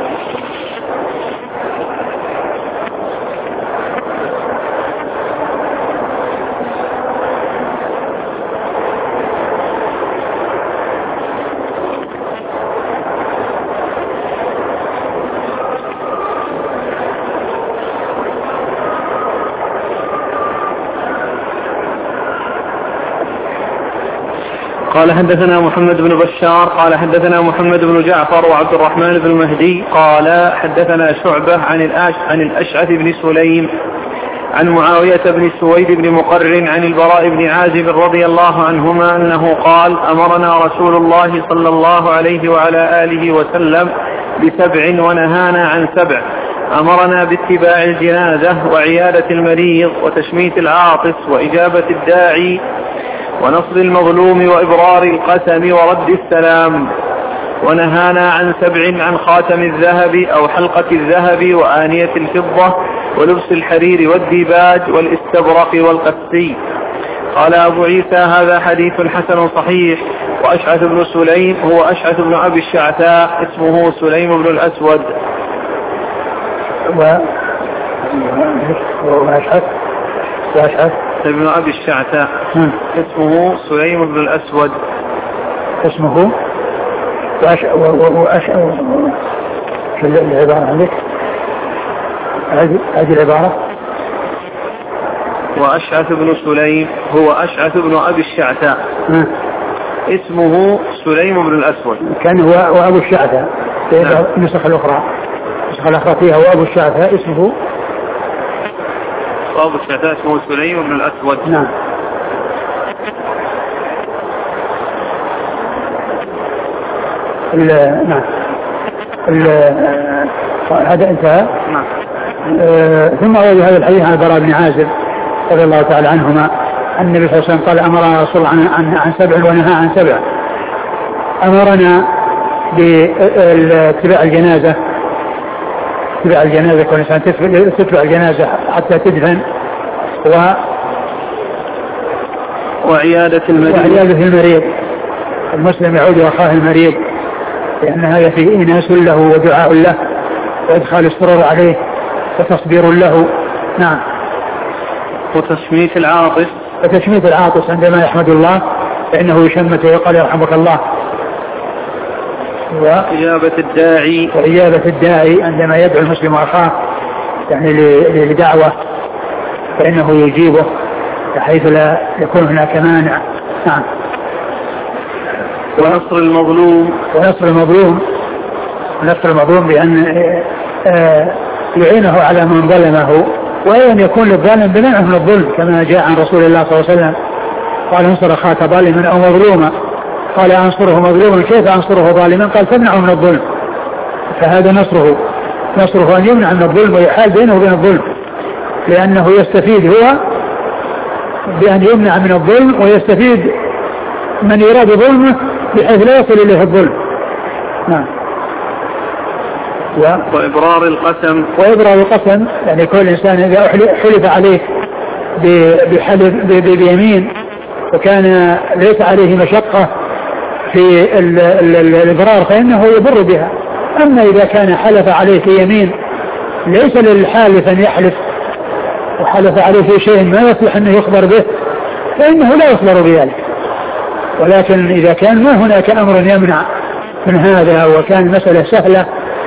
قال حدثنا محمد بن بشار قال حدثنا محمد بن جعفر وعبد الرحمن بن مهدي قال حدثنا شعبة عن الأش عن الأشعث بن سليم عن معاوية بن سويد بن مقرن عن البراء بن عازب رضي الله عنهما أنه قال أمرنا رسول الله صلى الله عليه وعلى آله وسلم بسبع ونهانا عن سبع. أمرنا باتباع الجنازة وعيادة المريض وتشميت العاطس وإجابة الداعي ونصر المظلوم وإبرار القسم ورد السلام. ونهانا عن سبع: عن خاتم الذهب أو حلقة الذهب وآنية الفضة ولبس الحرير والديباج والاستبرق والقسي. قال أبو عيسى: هذا حديث حسن صحيح. وأشعث بن سليم هو أشعث بن أبي الشعثاء، اسمه سليم بن الأسود. و... وأشعث وأشعث بن أبي الشعثاء اسمه سليم بن الأسود. اسمه وأش... وأش... شو العبارة عندك؟ هذه العبارة. وأشعث بن سليم هو أشعث بن أبي الشعثاء، اسمه سليم بن الأسود. كان هو وأبو الشعثاء في النسخ الأخرى، النسخ الأخرى فيها وأبو الشعثاء اسمه وأبو الشعثاء اسمه سليم بن الأسود. نعم. نعم. هذا انتهى. نعم. آه ثم أورد هذا الحديث عن البراء بن عازب رضي الله تعالى عنهما أن النبي صلى الله عليه وسلم قال: أمرنا رسول الله عن, عن, عن سبع ونهى عن سبع. أمرنا باتباع الجنازة، اتباع الجنازة، كل إنسان تتبع الجنازة حتى تدفن، و وعيادة المريض. وعيادة المريض، المسلم يعود أخاه المريض، لأن هذا فيه إناس له ودعاء له وإدخال السرور عليه وتصبير له. نعم. وتشميت العاطس، وتشميت العاطس عندما يحمد الله فإنه يشمت ويقال: يرحمك الله. وإجابة الداعي، وإجابة الداعي عندما يدعو المسلم أخاه يعني لدعوة فإنه يجيبه بحيث لا يكون هناك مانع. نعم. ونصر المظلوم، ونصر المظلوم، ونصر المظلوم بأن يعينه على من ظلمه، وأن يكون للظالم بمنعه من الظلم، كما جاء عن رسول الله صلى الله عليه وسلم قال: انصر أخاك ظالما أو مظلوما. قال: أنصره مظلوما، كيف أنصره ظالما؟ قال: تمنعه من الظلم. فهذا نصره، نصره أن يمنع من الظلم ويحال بينه وبين الظلم، لأنه يستفيد هو بأن يمنع من الظلم، ويستفيد من يراد ظلمه بحيث لا يصل إليه الظلم. نعم. و... وإبرار القسم، وإبرار القسم يعني كل إنسان إذا حلف عليه بحلف بيمين وكان ليس عليه مشقة في الإبرار فإنه يبر بها. أما إذا كان حلف عليه في يمين ليس للحالف أن يحلف وحلف عليه في شيء ما يصلح أنه يخبر به فإنه لا يخبر بذلك. ولكن إذا كان ما هناك أمر يمنع من هذا وكان مسألة سهلة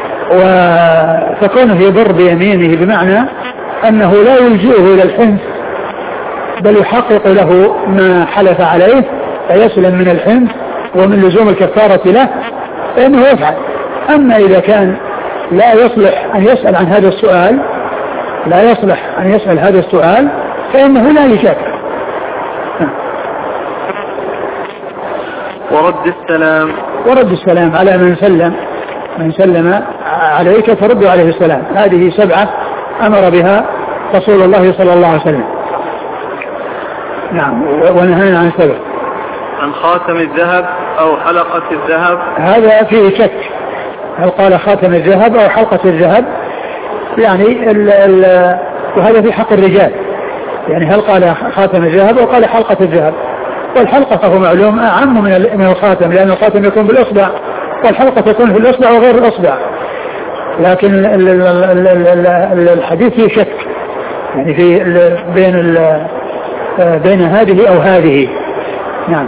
فكونه يبر بيمينه بمعنى أنه لا يلجئه إلى الحنث بل يحقق له ما حلف عليه فيسلم من الحنث ومن لزوم الكفارة له فإنه يفعل. أما إذا كان لا يصلح أن يسأل عن هذا السؤال لا يصلح أن يسأل هذا السؤال فإنه لا يجاب. ورد السلام، ورد السلام على من سلم من سلم عليك فرد عليه السلام. هذه سبعة أمر بها رسول الله صلى الله عليه وسلم. نعم. ونهانا عن سبع: عن خاتم الذهب أو حلقة الذهب. هذا فيه شك، هل قال خاتم الذهب أو حلقة الذهب؟ يعني ال ال وهذا في حق الرجال، يعني هل قال خاتم الذهب أو قال حلقة الذهب؟ والحلقة فهو معلوم أعم من من الخاتم، لأن الخاتم يكون بالإصبع والحلقة تكون في الإصبع وغير الإصبع. لكن ال ال ال الحديث فيه شك، يعني في بين بين هذه أو هذه. نعم.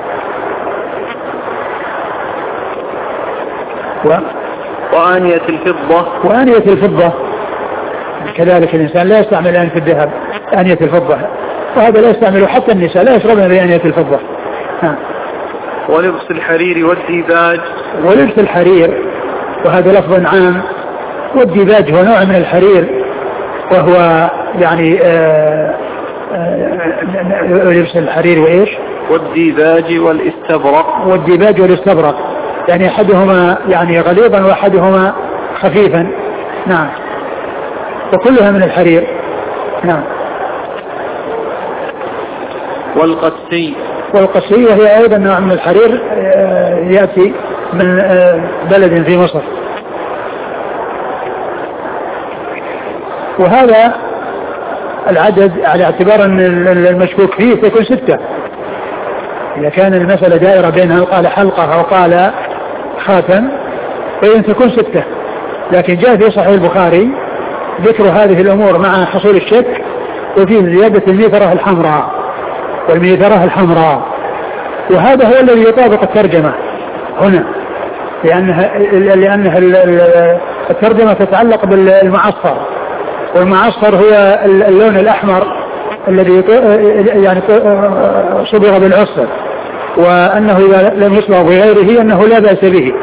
و وآنية الفضة، وآنية الفضة كذلك الإنسان لا يستعمل آنية الذهب، آنية الفضة، وهذا لا يستعمله حتى النساء لا يشربن بآنية الفضة. نعم. ولبس الحرير والديباج، ولبس الحرير وهذا لفظ عام، والديباج هو نوع من الحرير وهو يعني آآ آآ لبس الحرير وإيش؟ والديباج والاستبرق، والديباج والاستبرق يعني أحدهما يعني غليظا وأحدهما خفيفا. نعم. وكلها من الحرير. نعم. والقسي، والقصية هي أيضا نوع من الحرير يأتي من بلد في مصر. وهذا العدد على اعتبار أن المشكوك فيه تكون ستة. إذا كان المسألة دائرة بينها قال حلقة أو قال خاتم فإن تكون ستة. لكن جاء في صحيح البخاري ذكر هذه الأمور مع حصول الشك، وفيه زيادة الميثرة الحمراء والميثرة الحمراء، وهذا هو الذي يطابق الترجمة هنا، لأنها, لأنها الترجمة تتعلق بالمعصفر، والمعصفر هو اللون الأحمر الذي يعني صبغ بالعصفر، وأنه إذا لم يصبغ بغيره أنه لا بأس به.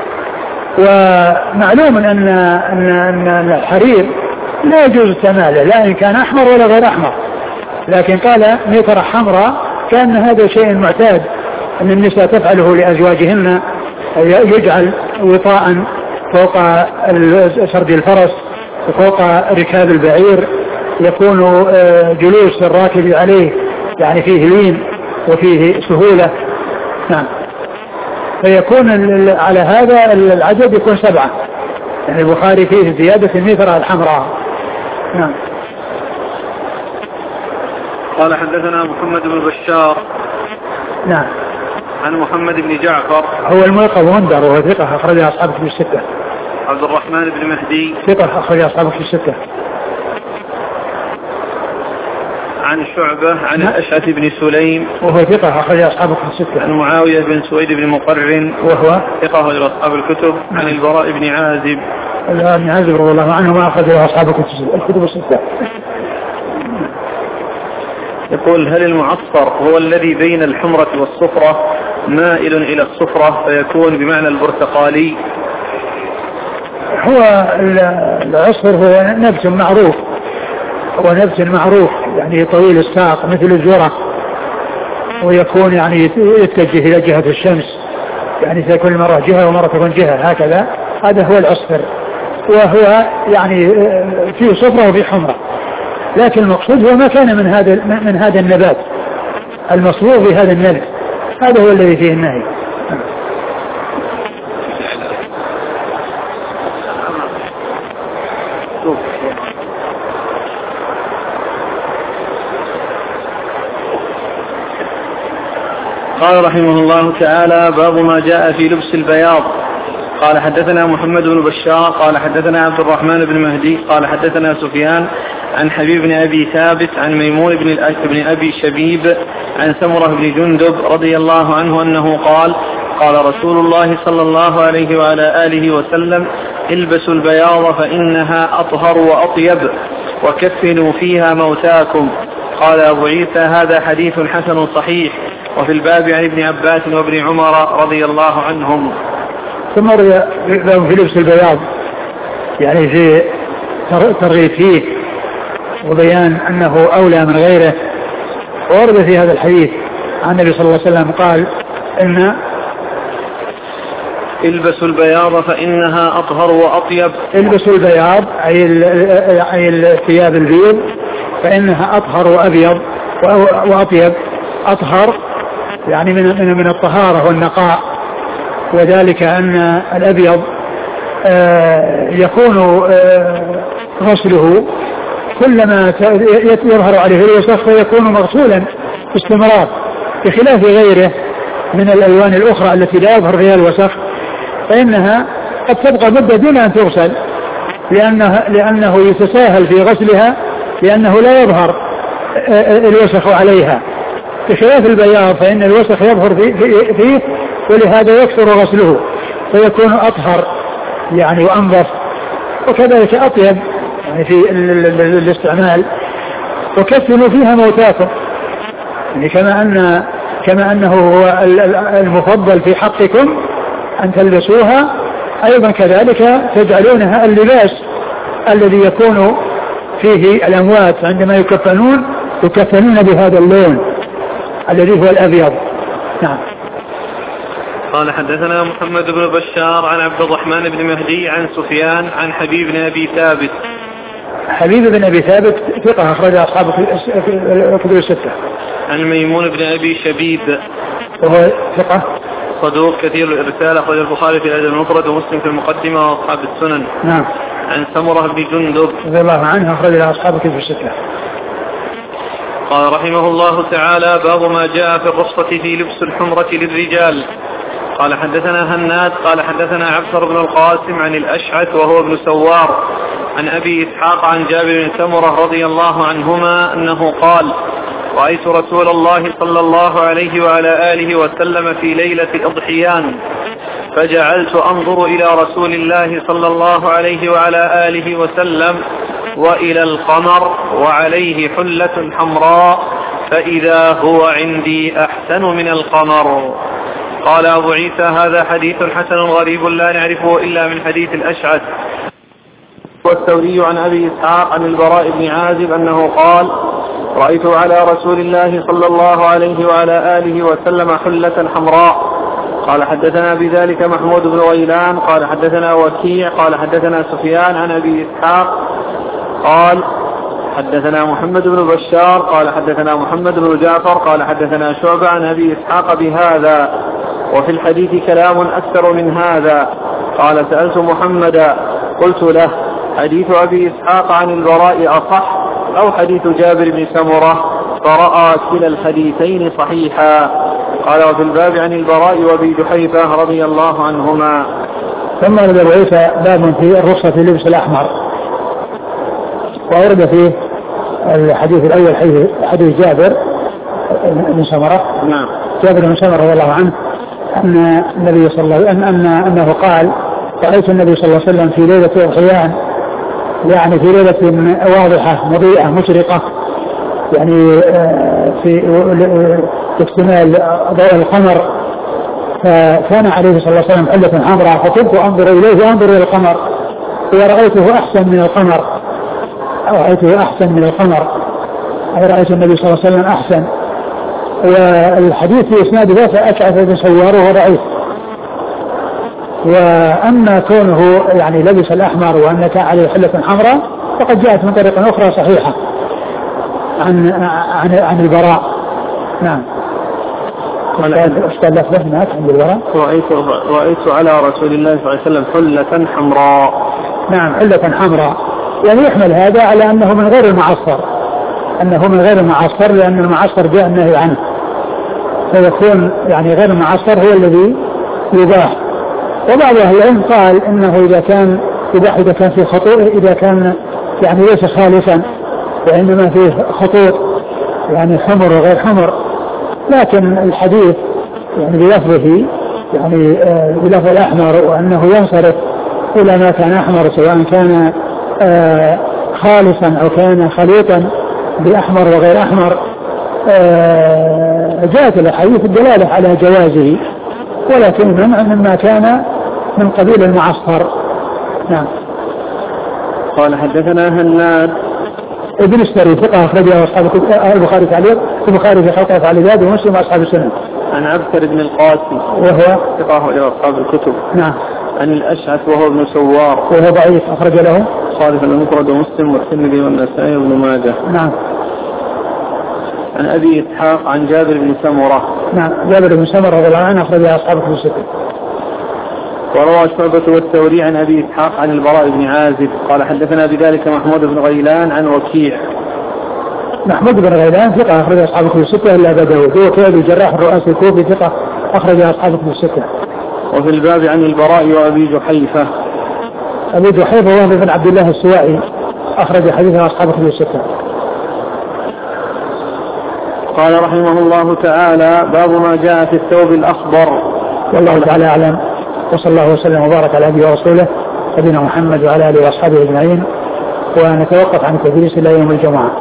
ومعلوم أن, أن, أن الحرير لا يجوز استعماله لا إن كان أحمر ولا غير أحمر، لكن قال ميثرة حمراء كان هذا شيء معتاد أن النساء تفعله لأزواجهن، يجعل وطاء فوق سرد الفرس وفوق ركاب البعير يكون جلوس الراكب عليه يعني فيه لين وفيه سهولة. نعم. فيكون على هذا العدد يكون سبعة، يعني البخاري فيه زيادة الميثرة الحمراء. نعم. قال حدثنا محمد بن بشار. نعم. عن محمد بن جعفر هو الملقب وندر وهو ثقة أخرج أصحابه في الستة. عبد الرحمن بن مهدي ثقة أخرج أصحابه في الستة. عن شعبة عن الأشعث بن سليم وهو ثقة أخرج أصحابه في الستة. عن معاوية بن سويد بن مقرن وهو ثقة أخرج أصحاب الكتب. عن البراء بن عازب بن عازب رضي الله عنه ما أخرج أصحاب الكتب الستة. يقول هل المعصفر هو الذي بين الحمرة والصفرة مائل إلى الصفرة فيكون بمعنى البرتقالي؟ هو العصفر هو نبت معروف، هو نبت معروف يعني طويل الساق مثل الذرة، ويكون يعني يتجه إلى جهة الشمس، يعني سيكون مرة جهة ومرة تكون جهة هكذا. هذا هو العصفر، وهو يعني فيه صفرة وفيه حمرة، لكن المقصود هو ما كان من هذا من هذا النبات المصبوغ بهذا النبت، هذا هو الذي فيه النهي. قال رحمه الله تعالى باب ما جاء في لبس البياض. قال حدثنا محمد بن بشار قال حدثنا عبد الرحمن بن مهدي قال حدثنا سفيان عن حبيب بن أبي ثابت عن ميمون بن, بن أبي شبيب عن سمرة بن جندب رضي الله عنه أنه قال قال رسول الله صلى الله عليه وعلى آله وسلم البسوا البياض فإنها أطهر وأطيب وكفنوا فيها موتاكم. قال أبو عيسى هذا حديث حسن صحيح. وفي الباب عن ابن عباس وابن عمر رضي الله عنهم. ثم في لبس البياض يعني في ترغيب فيه وبيان أنه أولى من غيره. ورد في هذا الحديث عن النبي صلى الله عليه وسلم قال إن البسوا البياض فإنها أطهر وأطيب. البسوا البياض أي الثياب البيض فإنها أطهر وأبيض وأطيب. أطهر يعني من من من الطهارة والنقاء، وذلك أن الأبيض يكون غسله كلما يظهر عليه الوسخ فيكون مغسولا باستمرار، بخلاف غيره من الألوان الأخرى التي لا يظهر فيها الوسخ فإنها قد تبقى مدة دون أن تغسل، لأنه, لأنه يتساهل في غسلها لأنه لا يظهر الوسخ عليها، بخلاف البياض فإن الوسخ يظهر فيه, فيه ولهذا يكثر غسله فيكون أطهر يعني وأنظف، وكذلك أطيب يعني في الاستعمال. وكفنوا فيها موتاكم يعني كما أن كما أنه هو المفضل في حقكم أن تلبسوها، أيضا كذلك تجعلونها اللباس الذي يكون فيه الأموات عندما يكفنون يكفنون بهذا اللون الذي هو الأبيض. نعم. قال حدثنا محمد بن بشار عن عبد الرحمن بن مهدي عن سفيان عن حبيب بن أبي ثابت حبيب بن أبي ثابت ثقة أخرج أصحاب الكتب الستة. عن ميمون بن أبي شبيب وهو ثقة صدوق كثير الإرسال أخرج البخاري في الأدب المفرد ومسلم في المقدمة وأصحاب السنن. نعم. عن سمرة بن جندب رضي الله عنه أخرج أصحاب الكتب الستة. قال رحمه الله تعالى: باب ما جاء في الرخصة في لبس الحمرة للرجال. قال حدثنا هناد قال حدثنا عبثر بن القاسم عن الأشعث وهو ابن سوار عن أبي إسحاق عن جابر بن سمرة رضي الله عنهما أنه قال: رأيت رسول الله صلى الله عليه وعلى آله وسلم في ليلة الأضحيان فجعلت أنظر إلى رسول الله صلى الله عليه وعلى آله وسلم وإلى القمر وعليه حلة حمراء فإذا هو عندي أحسن من القمر. قال أبو عيسى: هذا حديث حسن غريب لا نعرفه إلا من حديث الأشعث. والثوري عن أبي إسحاق عن البراء بن عازب أنه قال: رأيت على رسول الله صلى الله عليه وعلى آله وسلم حلة حمراء. قال حدثنا بذلك محمود بن غيلان قال حدثنا وكيع قال حدثنا سفيان عن أبي إسحاق قال حدثنا محمد بن بشار قال حدثنا محمد بن جعفر قال حدثنا شعبة عن أبي إسحاق بهذا وفي الحديث كلام أكثر من هذا. قال: سألت محمدا قلت له: حديث أبي إسحاق عن البراء أصح أو حديث جابر بن سمرة؟ فرأى كلا الحديثين صحيحا. قال: وفي الباب عن البراء وابي جحيفة رضي الله عنهما. ثم ورد أبو عيسى باب في الرخصة في لبس الأحمر، وورد فيه الحديث الأول حديث جابر بن سمرة. نعم. جابر بن سمرة رضي الله عنه أن النبي صلى الله عليه وسلم أن أنه قال: رأيت النبي صلى الله عليه وسلم في ليلة الأضحيان، يعني في ليلة واضحة مضيئة مشرقة، يعني في اكتمال ضوء القمر، فكان عليه صلى الله عليه وسلم حلة حمراء، فكنت أنظر إليه وأنظر إلى القمر ورأيته أحسن من القمر رأيته أحسن من القمر أي رأيت النبي صلى الله عليه وسلم أحسن. والحديث في إسناد ذاته أشعث بن سوار وهو ضعيف. وأما كونه يعني لبس الأحمر وأن كان عليه حلة حمراء فقد جاءت من طريق أخرى صحيحة عن عن عن البراء. نعم. قال لفظه هناك عند البراء: رأيت رأيت على رسول الله صلى الله عليه وسلم حلة حمراء. نعم، حلة حمراء، يعني يحمل هذا على أنه من غير المعصر، أنه من غير المعصر، لأن المعصر جاء النهي عنه، فيكون يعني غير المعصر هو الذي يباح. وبعض أهل العلم قال إنه إذا كان يباح إذا كان فيه خطوط، إذا كان يعني ليس خالصا وإنما فيه خطوط يعني حمر وغير حمر، لكن الحديث يعني بلفظه يعني آه بلفظ الأحمر وأنه ينصرف إلى ما كان أحمر سواء كان آه خالصا أو كان خليطا بأحمر وغير أحمر. آه جاءت الحديث الدلالة على جوازه، ولكن منع مما كان من قبيل المعصفر. نعم. قال حدثنا هناد ابن السري ثقة أخرجه أصحاب البخاري تعليق، البخاري في خلق أفعال العباد ومسلم أصحاب السنن. عن عبثر بن القاسم وهو ثقة أخرجه أصحاب الكتب. نعم. عن الأشعث وهو ابن سوار وهو ضعيف أخرج له صالح المفرد ومسلم والترمذي والنسائي وابن ماجه. نعم. عن أبي إسحاق عن جابر بن سمرة. نعم، جابر بن سمرة رضي الله عنه أخرجه أصحاب الكتب الستة. وروى شعبة والثوري عن أبي إسحاق عن البراء بن عازب قال حدثنا بذلك محمود بن غيلان عن وكيع. محمود بن غيلان ثقة أخرج أصحاب الكتب الستة إلا أبا داود، وكيع بن الجراح الرؤاسي الكوفي ثقة أخرج أصحاب الكتب الستة. وفي الباب عن البراء وأبي جحيفة. أبي جحيفة هو بن عبد الله السوائي أخرج حديثه أصحاب الكتب الستة. قال رحمه الله تعالى: باب ما جاء في الثوب الأخضر. والله تعالى أعلم، وصلى الله وسلم وبارك على عبده ورسوله نبينا محمد وعلى آله وأصحابه أجمعين، ونتوقف عن التدريس إلى يوم الجمعة.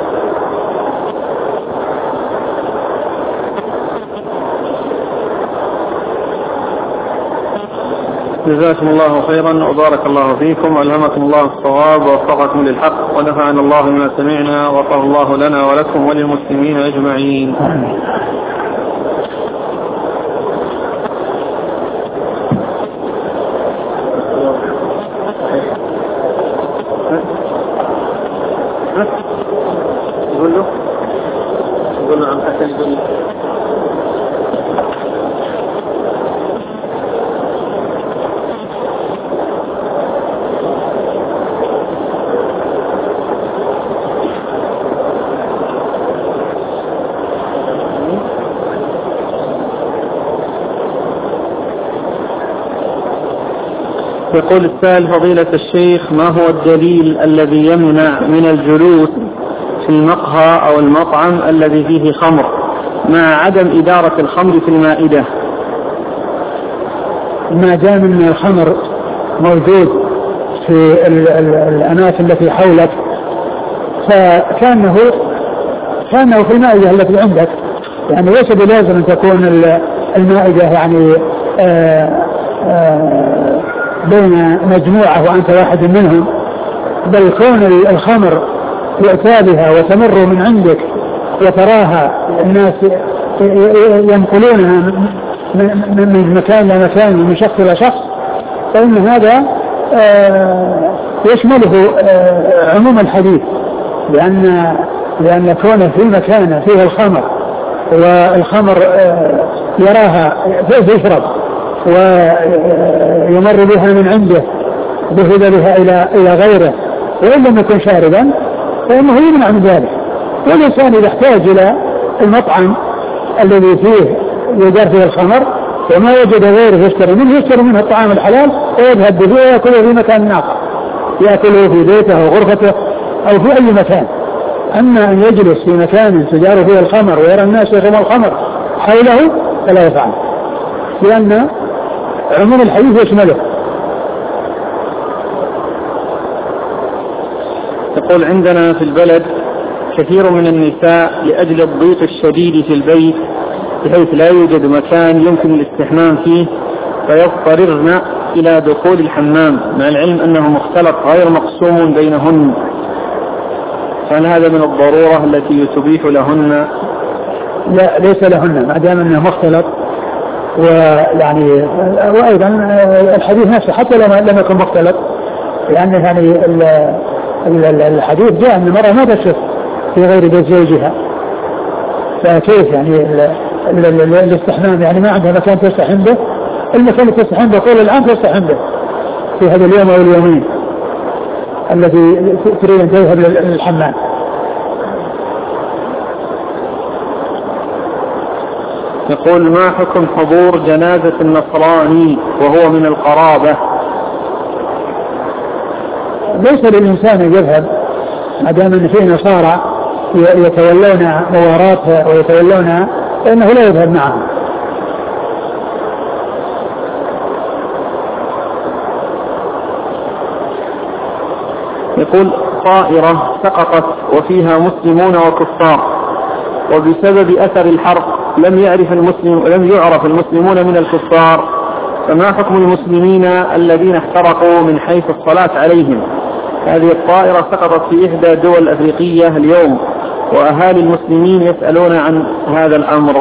جزاكم الله خيرا وبارك الله فيكم وألهمكم الله الصواب ووفقكم للحق ونفعنا الله بما سمعنا وغفر الله لنا ولكم وللمسلمين أجمعين. يقول السائل فضيلة الشيخ: ما هو الدليل الذي يمنع من الجلوس في المقهى أو المطعم الذي فيه خمر مع عدم إدارة الخمر في المائدة؟ ما دام من الخمر موجود في الأماكن التي حولك فكانه كانه في المائدة التي عندك، يعني ليس بلازم أن تكون المائدة يعني آآ آآ بين مجموعة وأنت واحد منهم، بل كون الخمر يؤتى بها وتمر من عندك وتراها الناس ينقلونها من مكان إلى مكان ومن شخص إلى شخص، فإن هذا يشمله عموم الحديث، لأن لأن كونه في مكان فيه الخمر والخمر يراها يشرب ويمر بها من عنده ذهب بها إلى إلى غيره وإن لم يكن شاربا فإنه يمنع من ذلك. والإنسان إذا احتاج إلى المطعم الذي فيه يدار فيه الخمر وما وجد غيره يشتري منه يشتري منه الطعام الحلال ويذهب به ويأكله في مكان آخر، يأكله في بيته أو غرفته أو في أي مكان. أما أن يجلس في مكان تجار فيه الخمر ويرى الناس يشربون الخمر حوله فلا يفعل، لأن عموم الحديث يشمله. يقول: عندنا في البلد كثير من النساء لأجل الضيق الشديد في البيت بحيث لا يوجد مكان يمكن الاستحمام فيه فيضطررن إلى دخول الحمام مع العلم أنه مختلط غير مقسوم بينهن، فهل هذا من الضرورة التي تبيح لهن؟ لا، ليس لهن ما دام أنه مختلط. ويعني وأيضا الحديث نفسه حتى لو لم يكن مختلط، لأن يعني الحديث جاء أن المرأة ما تشف في غير بيت زوجها، فكيف يعني الاستحمام يعني ما عندها مكان تستحم به، المكان اللي تستحم به طول العام تستحم به في هذا اليوم أو اليومين الذي تريد أن تذهب للحمام. يقول: ما حكم حضور جنازة النصراني وهو من القرابة؟ ليس للإنسان أن يذهب ما دام أن فيه نصارى يتولون مواراتها ويتولونها فإنه لا يذهب معهم. يقول: طائرة سقطت وفيها مسلمون وكفار وبسبب أثر الحرب لم يعرف المسلم لم يعرف المسلمون من الكفار، فما حكم المسلمين الذين احترقوا من حيث الصلاة عليهم؟ هذه الطائرة سقطت في إحدى الدول الأفريقية اليوم وأهالي المسلمين يسألون عن هذا الأمر.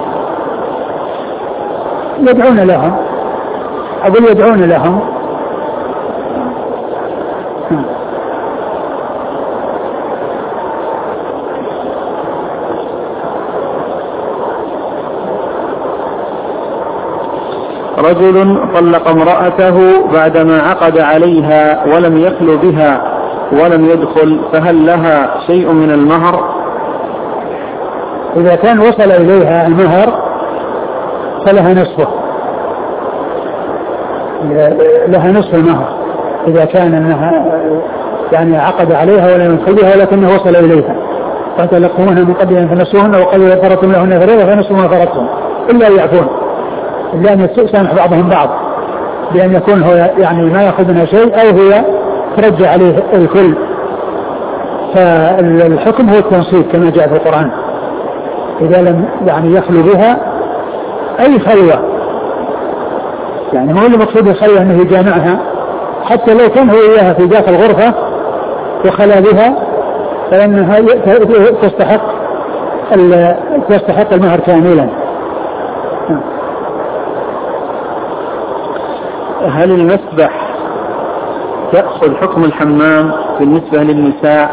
يدعون لهم، أقول يدعون لهم. رجل طلق امرأته بعدما عقد عليها ولم يخل بها ولم يدخل، فهل لها شيء من المهر؟ إذا كان وصل إليها المهر فلها نصفه، لها نصف المهر إذا كان أنها يعني عقد عليها ولم يدخل بها ولكنه وصل إليها، فتلقونها من قبل أن تنسوهن وقد فرضتم لهن فريضة فنصف ما فرضتم إلا يعفون، إلا أن يسامح بعضهم بعض بأن يكون هو يعني ما يأخذ منها شيء أو هي ترجع عليه الكل. فالحكم هو التنصيب كما جاء في القرآن، إذا لم يعني يخلو بها أي خلوة، يعني ما هو المقصود الخلوة أنه يجامعها، حتى لو كان هو إياها في داخل غرفة وخلا بها فإنها تستحق تستحق المهر كاملا. هل المسبح يأخذ حكم الحمام بالنسبة للنساء؟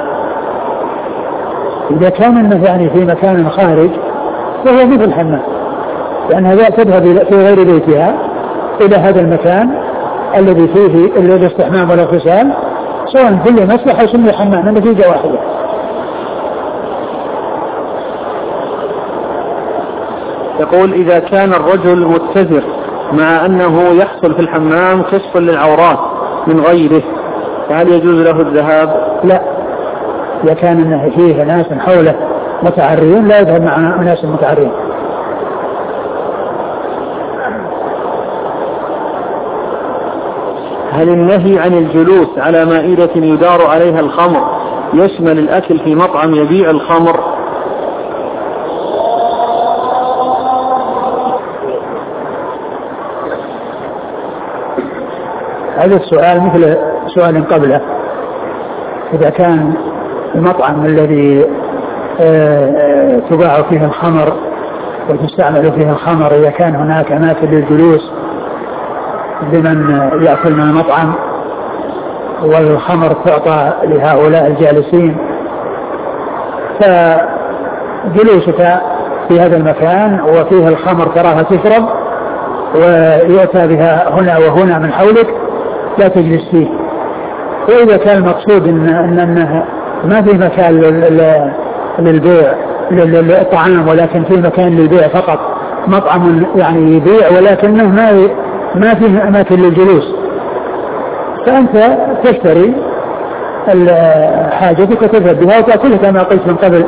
إذا كان أنه يعني في مكان خارج فهو مثل الحمام، لأنها تذهب في غير بيتها إلى هذا المكان الذي فيه الاستحمام والاغتسال، سواء كل مسبح أو سمي حمام، النتيجة واحدة. يقول: إذا كان الرجل متزر مع أنه يحصل في الحمام كشف للعورات من غيره فهل يجوز له الذهاب؟ لا، إذا كان فيه ناس حوله متعرين لا يذهب مع ناس متعرين. هل النهي عن الجلوس على مائدة يدار عليها الخمر يشمل الأكل في مطعم يبيع الخمر؟ هذا السؤال مثل سؤال قبله. إذا كان المطعم الذي تباع فيه الخمر وتستعمل فيه الخمر إذا كان هناك أماكن للجلوس لمن يأكل من المطعم والخمر تعطى لهؤلاء الجالسين، فجلوسك في هذا المكان وفيه الخمر تراها تشرب ويؤتى بها هنا وهنا من حولك لا تجلس فيه. وإذا كان المقصود إن أنها ما في مكان للبيع للطعام ولكن في مكان للبيع فقط، مطعم يعني يبيع ولكنه ما ما فيه أماكن للجلوس، فأنت تشتري حاجتك وتذهب بها وتأكلها كما قلت من قبل.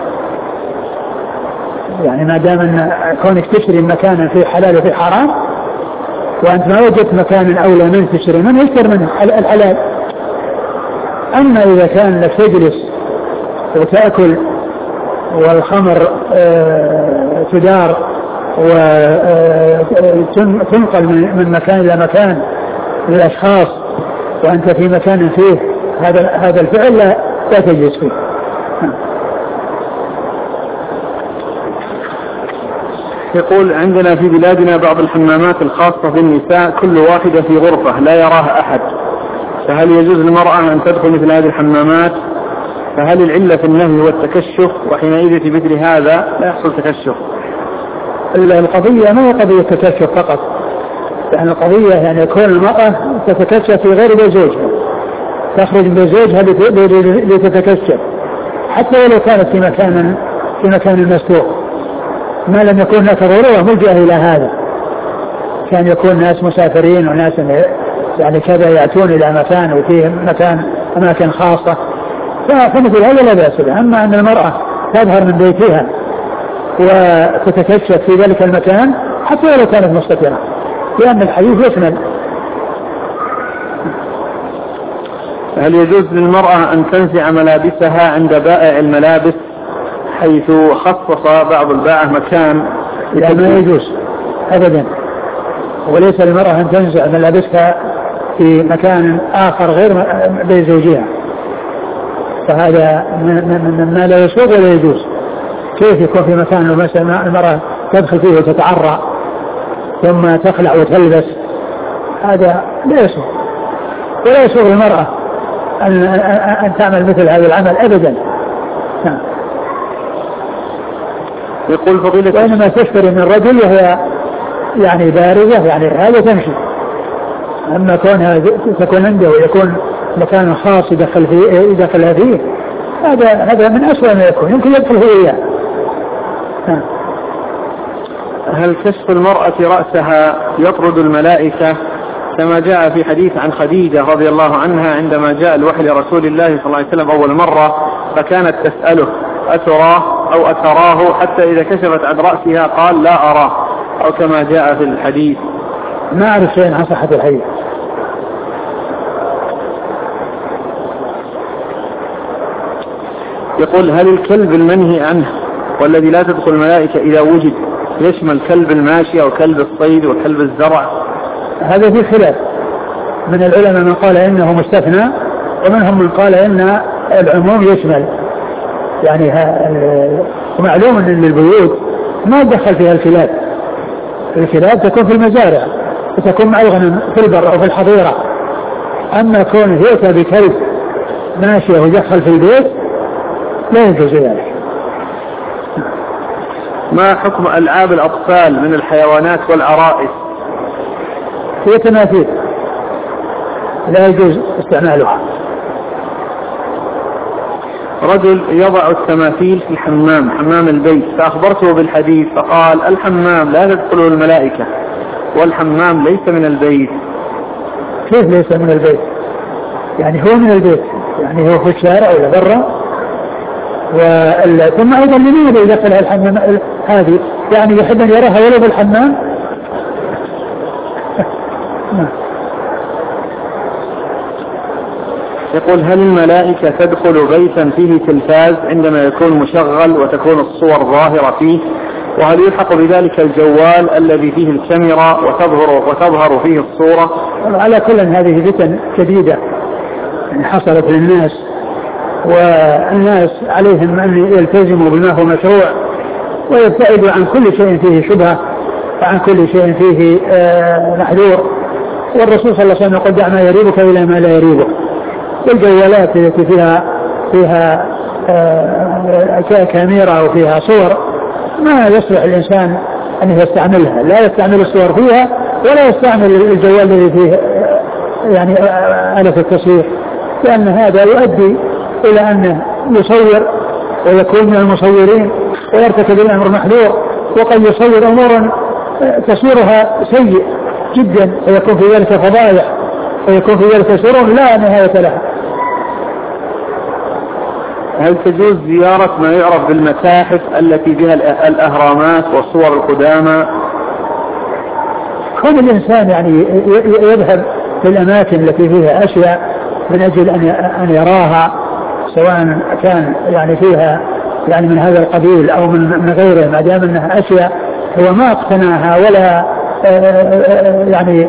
يعني ما دام أن كونك تشتري مكانا فيه حلال وفيه حرام وأنت ما وجدت مكان أولى من تشتري منه اشتري منه الحلال. أما إذا كان لك تجلس وتأكل والخمر آه تدار وتنقل من مكان إلى مكان للأشخاص وأنت في مكان فيه هذا هذا الفعل لا, لا تجلس فيه. يقول عندنا في بلادنا بعض الحمامات الخاصة بالنساء كل واحدة في غرفة لا يراها أحد، فهل يجوز للمرأة أن تدخل مثل هذه الحمامات؟ فهل العلة في النهي هو التكشف؟ وحينئذ في مثل هذا لا يحصل تكشف. القضية ما هي قضية تكشف فقط، يعني القضية يعني يكون المرأة تتكشف في غير بيت زوجها، تخرج من زوجها لتتكشف حتى ولو كانت في مكان في مكان مستور، ما لم يكون هناك ضرورة ملجأ إلى هذا. كان يكون ناس مسافرين وناس يعني كذا يأتون إلى مكان وفيه مكان أماكن خاصة، فمثل هذا لا بأس به. أما أن المرأة تظهر من بيتها وتتكشف في ذلك المكان حتى ولو كانت مستترة، لأن الحديث يشمل. هل يجوز للمرأة أن تنزع ملابسها عند بائع الملابس حيث خصص بعض الباعة مكان؟ لا ما يجوز أبدا، وليس للمرأة أن تنزع ملابسها في مكان آخر غير بيت زوجها، فهذا ما لا يسوق ولا يجوز. كيف يكون في مكان مثلا المرأة تدخل فيه وتتعرى ثم تخلع وتلبس؟ هذا لا يسوق، ولا يسوق للمرأة أن, أن تعمل مثل هذا العمل أبدا. يقول فضيلة وإنما تشتري من الرجل وهي يعني بارزة يعني هذا تمشي، أما كونها تكون عنده ويكون مكان خاص يدخل فيه يدخلها فيه هذا هذا من أسوأ ما يكون، يمكن يدخل فيه إياه. هل كشف المرأة رأسها يطرد الملائكة كما جاء في حديث عن خديجة رضي الله عنها عندما جاء الوحي لرسول الله صلى الله عليه وسلم أول مرة فكانت تسأله أتراه أو أتراه حتى إذا كشفت عن رأسها قال لا أراه، أو كما جاء في الحديث؟ ما أعرف شيء عن صحة الحديث. يقول هل الكلب المنهي عنه والذي لا تدخل الملائكة إذا وجد يشمل كلب الماشي أو كلب الصيد وكلب الزرع؟ هذا في خلاف من العلماء، من قال إنه مستثنى ومنهم من قال إن العموم يشمل. يعني ومعلوم أن البيوت ما تدخل فيها الكلاب، الكلاب تكون في المزارع وتكون مع الغنم في البر أو في الحظيرة. أما كونه يؤتى بكلب ماشية ويدخل في البيت لا يجوز ذلك. ما حكم ألعاب الأطفال من الحيوانات والعرائس؟ هي تماثيل لا يجوز استعمالها. رجل يضع التماثيل في الحمام حمام البيت، فأخبرته بالحديث فقال الحمام لا تدخله الملائكة والحمام ليس من البيت. كيف ليس من البيت؟ يعني هو من البيت، يعني هو في الشارع ولا برا. ثم أيضا لماذا يدخلها الحمام هذه؟ يعني يحب أن يراها ولو بالحمام. يقول هل الملائكة تدخل بيتا فيه تلفاز عندما يكون مشغل وتكون الصور ظاهرة فيه؟ وهل يلحق بذلك الجوال الذي فيه الكاميرا وتظهر, وتظهر فيه الصورة؟ على كل هذه فتن شديدة حصلت للناس، والناس عليهم أن يلتزموا بما هو مشروع ويبتعدوا عن كل شيء فيه شبهة وعن كل شيء فيه محذور. والرسول صلى الله عليه وسلم يقول دع ما يريبك إلى ما لا يريبك. والجوالات التي فيها فيها كاميرا وفيها صور ما يصلح الإنسان أن يستعملها، لا يستعمل الصور فيها ولا يستعمل الجوال الذي فيه يعني آلة التصوير، لأن هذا يؤدي إلى أنه يصور ويكون من المصورين ويرتكب الأمر محذور، وقد يصور أمورا تصويرها سيء جدا ويكون في ذلك فضائح ويكون في ذلك سرور لا نهاية لها. هل تجوز زيارة ما يعرف بالمتاحف التي بها الأهرامات والصور القدامى؟ كون الإنسان يعني يذهب في الأماكن التي فيها أشياء من أجل أن يراها، سواء كان يعني فيها يعني من هذا القبيل أو من غيره، ما دام أنها أشياء هو ما اقتناها ولا يعني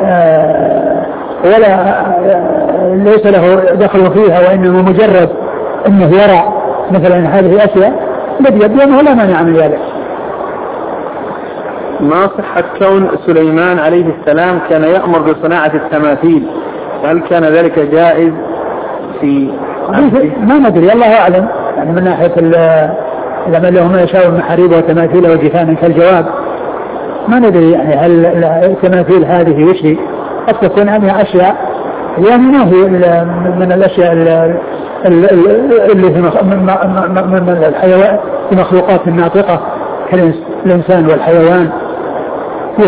ولا ليس له دخل فيها، وإنما مجرد أنه يرى مثلا هذه الأشياء الذي يبدو أنه لا مانع من ذلك. ما صحة كون سليمان عليه السلام كان يأمر بصناعة التماثيل؟ هل كان ذلك جائز في ما ندري، الله أعلم. يعني من ناحية لما لهم يشاء المحاريب وتماثيل وجفانا كالجواب ما ندري يعني هل التماثيل هذه وشي قد تكون عنها أشياء يعني ما هي من الأشياء اللي في من الحيوان في مخلوقات الناطقة كالإنسان والحيوان، و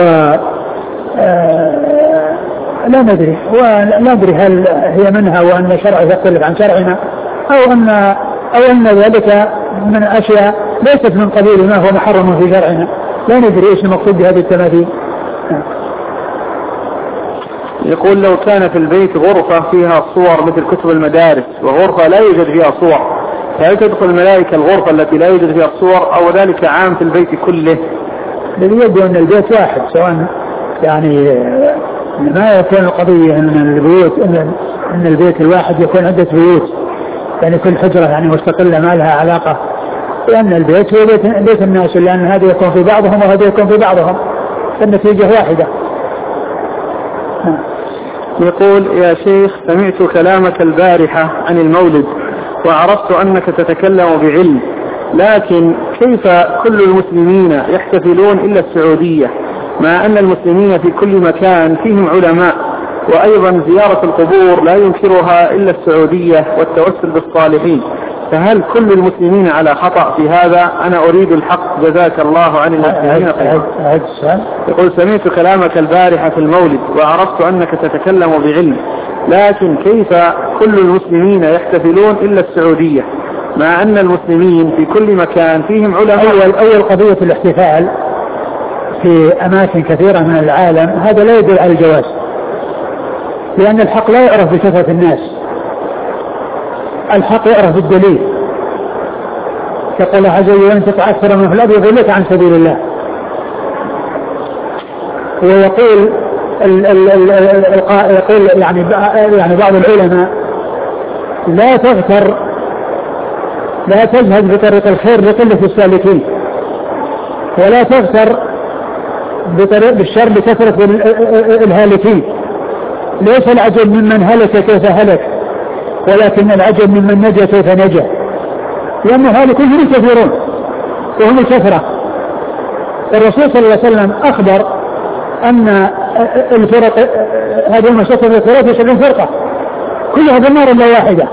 لا ندري ولا ندري هل هي منها وأن شرع يختلف عن شرعنا أو أن أو أن ذلك من أشياء ليست من قبيل ما هو محرم في شرعنا. لا ندري إيش المقصود بهذه التماثيل. يقول لو كان في البيت غرفة فيها صور مثل كتب المدارس وغرفة لا يوجد فيها صور، فهل تدخل الملائكة الغرفة التي لا يوجد فيها الصور أو ذلك عام في البيت كله؟ الذي يبدو أن البيت واحد، سواء يعني ما يكون القضية أن البيوت أن, أن البيت الواحد يكون عدة بيوت، يعني كل حجرة يعني مستقلة ما لها علاقة، لأن البيت هو بيت, بيت الناس، لأن هذا يكون في بعضهم وهذا يكون في بعضهم، فالنتيجة واحدة. يقول يا شيخ سمعت كلامك البارحة عن المولد وعرفت أنك تتكلم بعلم، لكن كيف كل المسلمين يحتفلون إلا السعودية مع أن المسلمين في كل مكان فيهم علماء، وأيضا زيارة القبور لا ينكرها إلا السعودية والتوسل بالصالحين، فهل كل المسلمين على خطأ في هذا؟ أنا أريد الحق جزاك الله عن المسلمين خيرا. يقول سمعت كلامك البارحة في المولد وعرفت أنك تتكلم بعلم، لكن كيف كل المسلمين يحتفلون إلا السعودية مع أن المسلمين في كل مكان فيهم علماء؟ أول, أول قضية الاحتفال في أماكن كثيرة من العالم هذا لا يدل على الجواز، لأن الحق لا يعرف بكثرة الناس، الحق يعرف بالدليل. يقول الله عز وجل أن تتعثر من الأرض يضلك عن سبيل الله. ويقول ال ال ال ال يقول يعني يعني بعض العلماء لا تغتر لا تزهد بطريق الخير لقلة السالكين، ولا تغتر بطريق بالشر بكثرة الهالكين. ليس العجب ممن هلك كيف هلك، ولكن العجب ممن نجا كيف نجا، لأن هالكون هم كثيرون وهم الكثرة. الرسول صلى الله عليه وسلم أخبر أن الفرق هذه المسافة ثلاثة وسبعين فرقة كلها في النار إلا واحدة،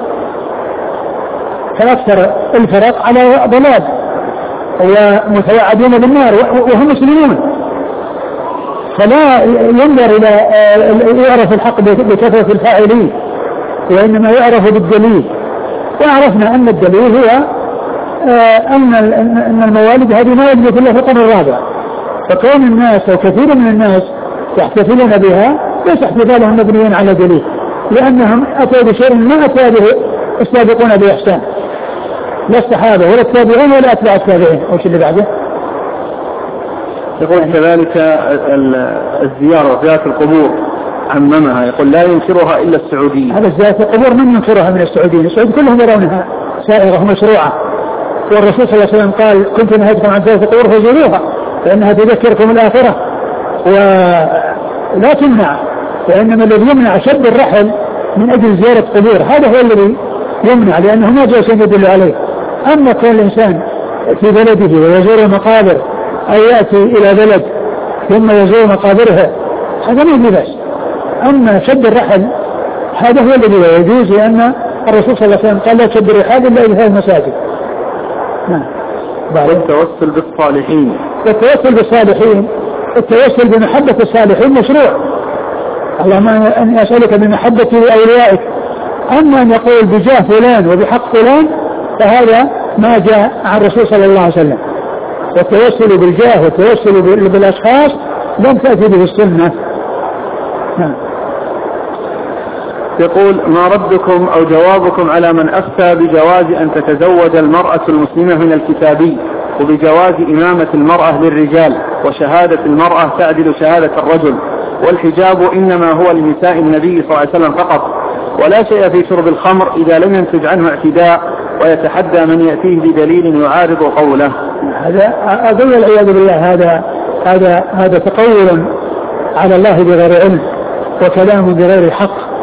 فأكثر الفرق على ضلال ومتوعدين بالنار وهم مسلمون. فلا ينظر إلى يعرف الحق بكثرة الفاعلين، وإنما يعرف بالدليل. وعرفنا أن الدليل هو أن أن الموالد هذه ما يثبت إلا في القرن الرابع، فكون الناس أو كثير من الناس يحتفلون بها ليس احتفالهم مبنيين على دليل، لأنهم أتوا بشيء ما أتى به السابقون بإحسان، لا الصحابة ولا التابعين ولا أتباع التابعين. وش اللي بعده؟ يقول كذلك الزيارة زيارة القبور عممها، يقول لا ينكرها إلا السعوديين. هذا زيارة القبور من ينكرها من السعوديين؟ السعود كلهم يرونها سائرة ومشروعة، والرسول صلى الله عليه وسلم قال كنت نهيتكم عن زيارة القبور فزوروها فإنها تذكركم الآخرة ولا تمنع، وإنما الذي يمنع شد الرحل من أجل زيارة قبور، هذا هو الذي يمنع، لأنه ما جاء شيء يدل عليه. أما كل الإنسان في بلده ويزور المقابر أو يأتي إلى بلد ثم يزور مقابرها هذا ما بأس. أما شد الرحل هذا هو الذي لا يجوز، لأن الرسول صلى الله عليه وسلم قال لا تشد الرحال إلا إلى المساجد. والتوسل بالصالحين، والتوسل بالصالحين، التوسل بمحبة الصالحين مشروع. اللهم أن أسألك بمحبة أوليائك. أما أن يقول بجاه فلان وبحق فلان فهذا ما جاء عن الرسول صلى الله عليه وسلم. والتوسل بالجاه والتوسل بالأشخاص لم تأتي به السنة. يقول ما ردكم أو جوابكم على من أفتى بجواز أن تتزوج المرأة المسلمة من الكتابي، وبجواز إمامة المرأة للرجال، وشهادة المرأة تعدل شهادة الرجل، والحجاب إنما هو لنساء النبي صلى الله عليه وسلم فقط، ولا شيء في شرب الخمر إذا لم ينتج عنه اعتداء، ويتحدى من يأتيه بدليل يعارض قوله. هذا أقول العياذ بالله، هذا هذا هذا تقول على الله بغير علم وكلام بغير حق.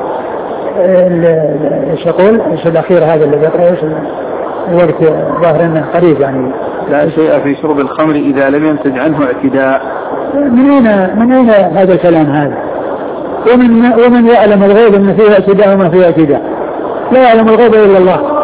ايش يقول؟ ايش الاخير هذا اللي ذكره؟ ايش الوقت ظاهر انه قريب يعني. لا شيء في شرب الخمر اذا لم ينتج عنه اعتداء. من اين من اين هذا الكلام هذا؟ ومن ومن يعلم الغيب ان فيه اعتداء وما فيه اعتداء؟ لا يعلم الغيب الا الله.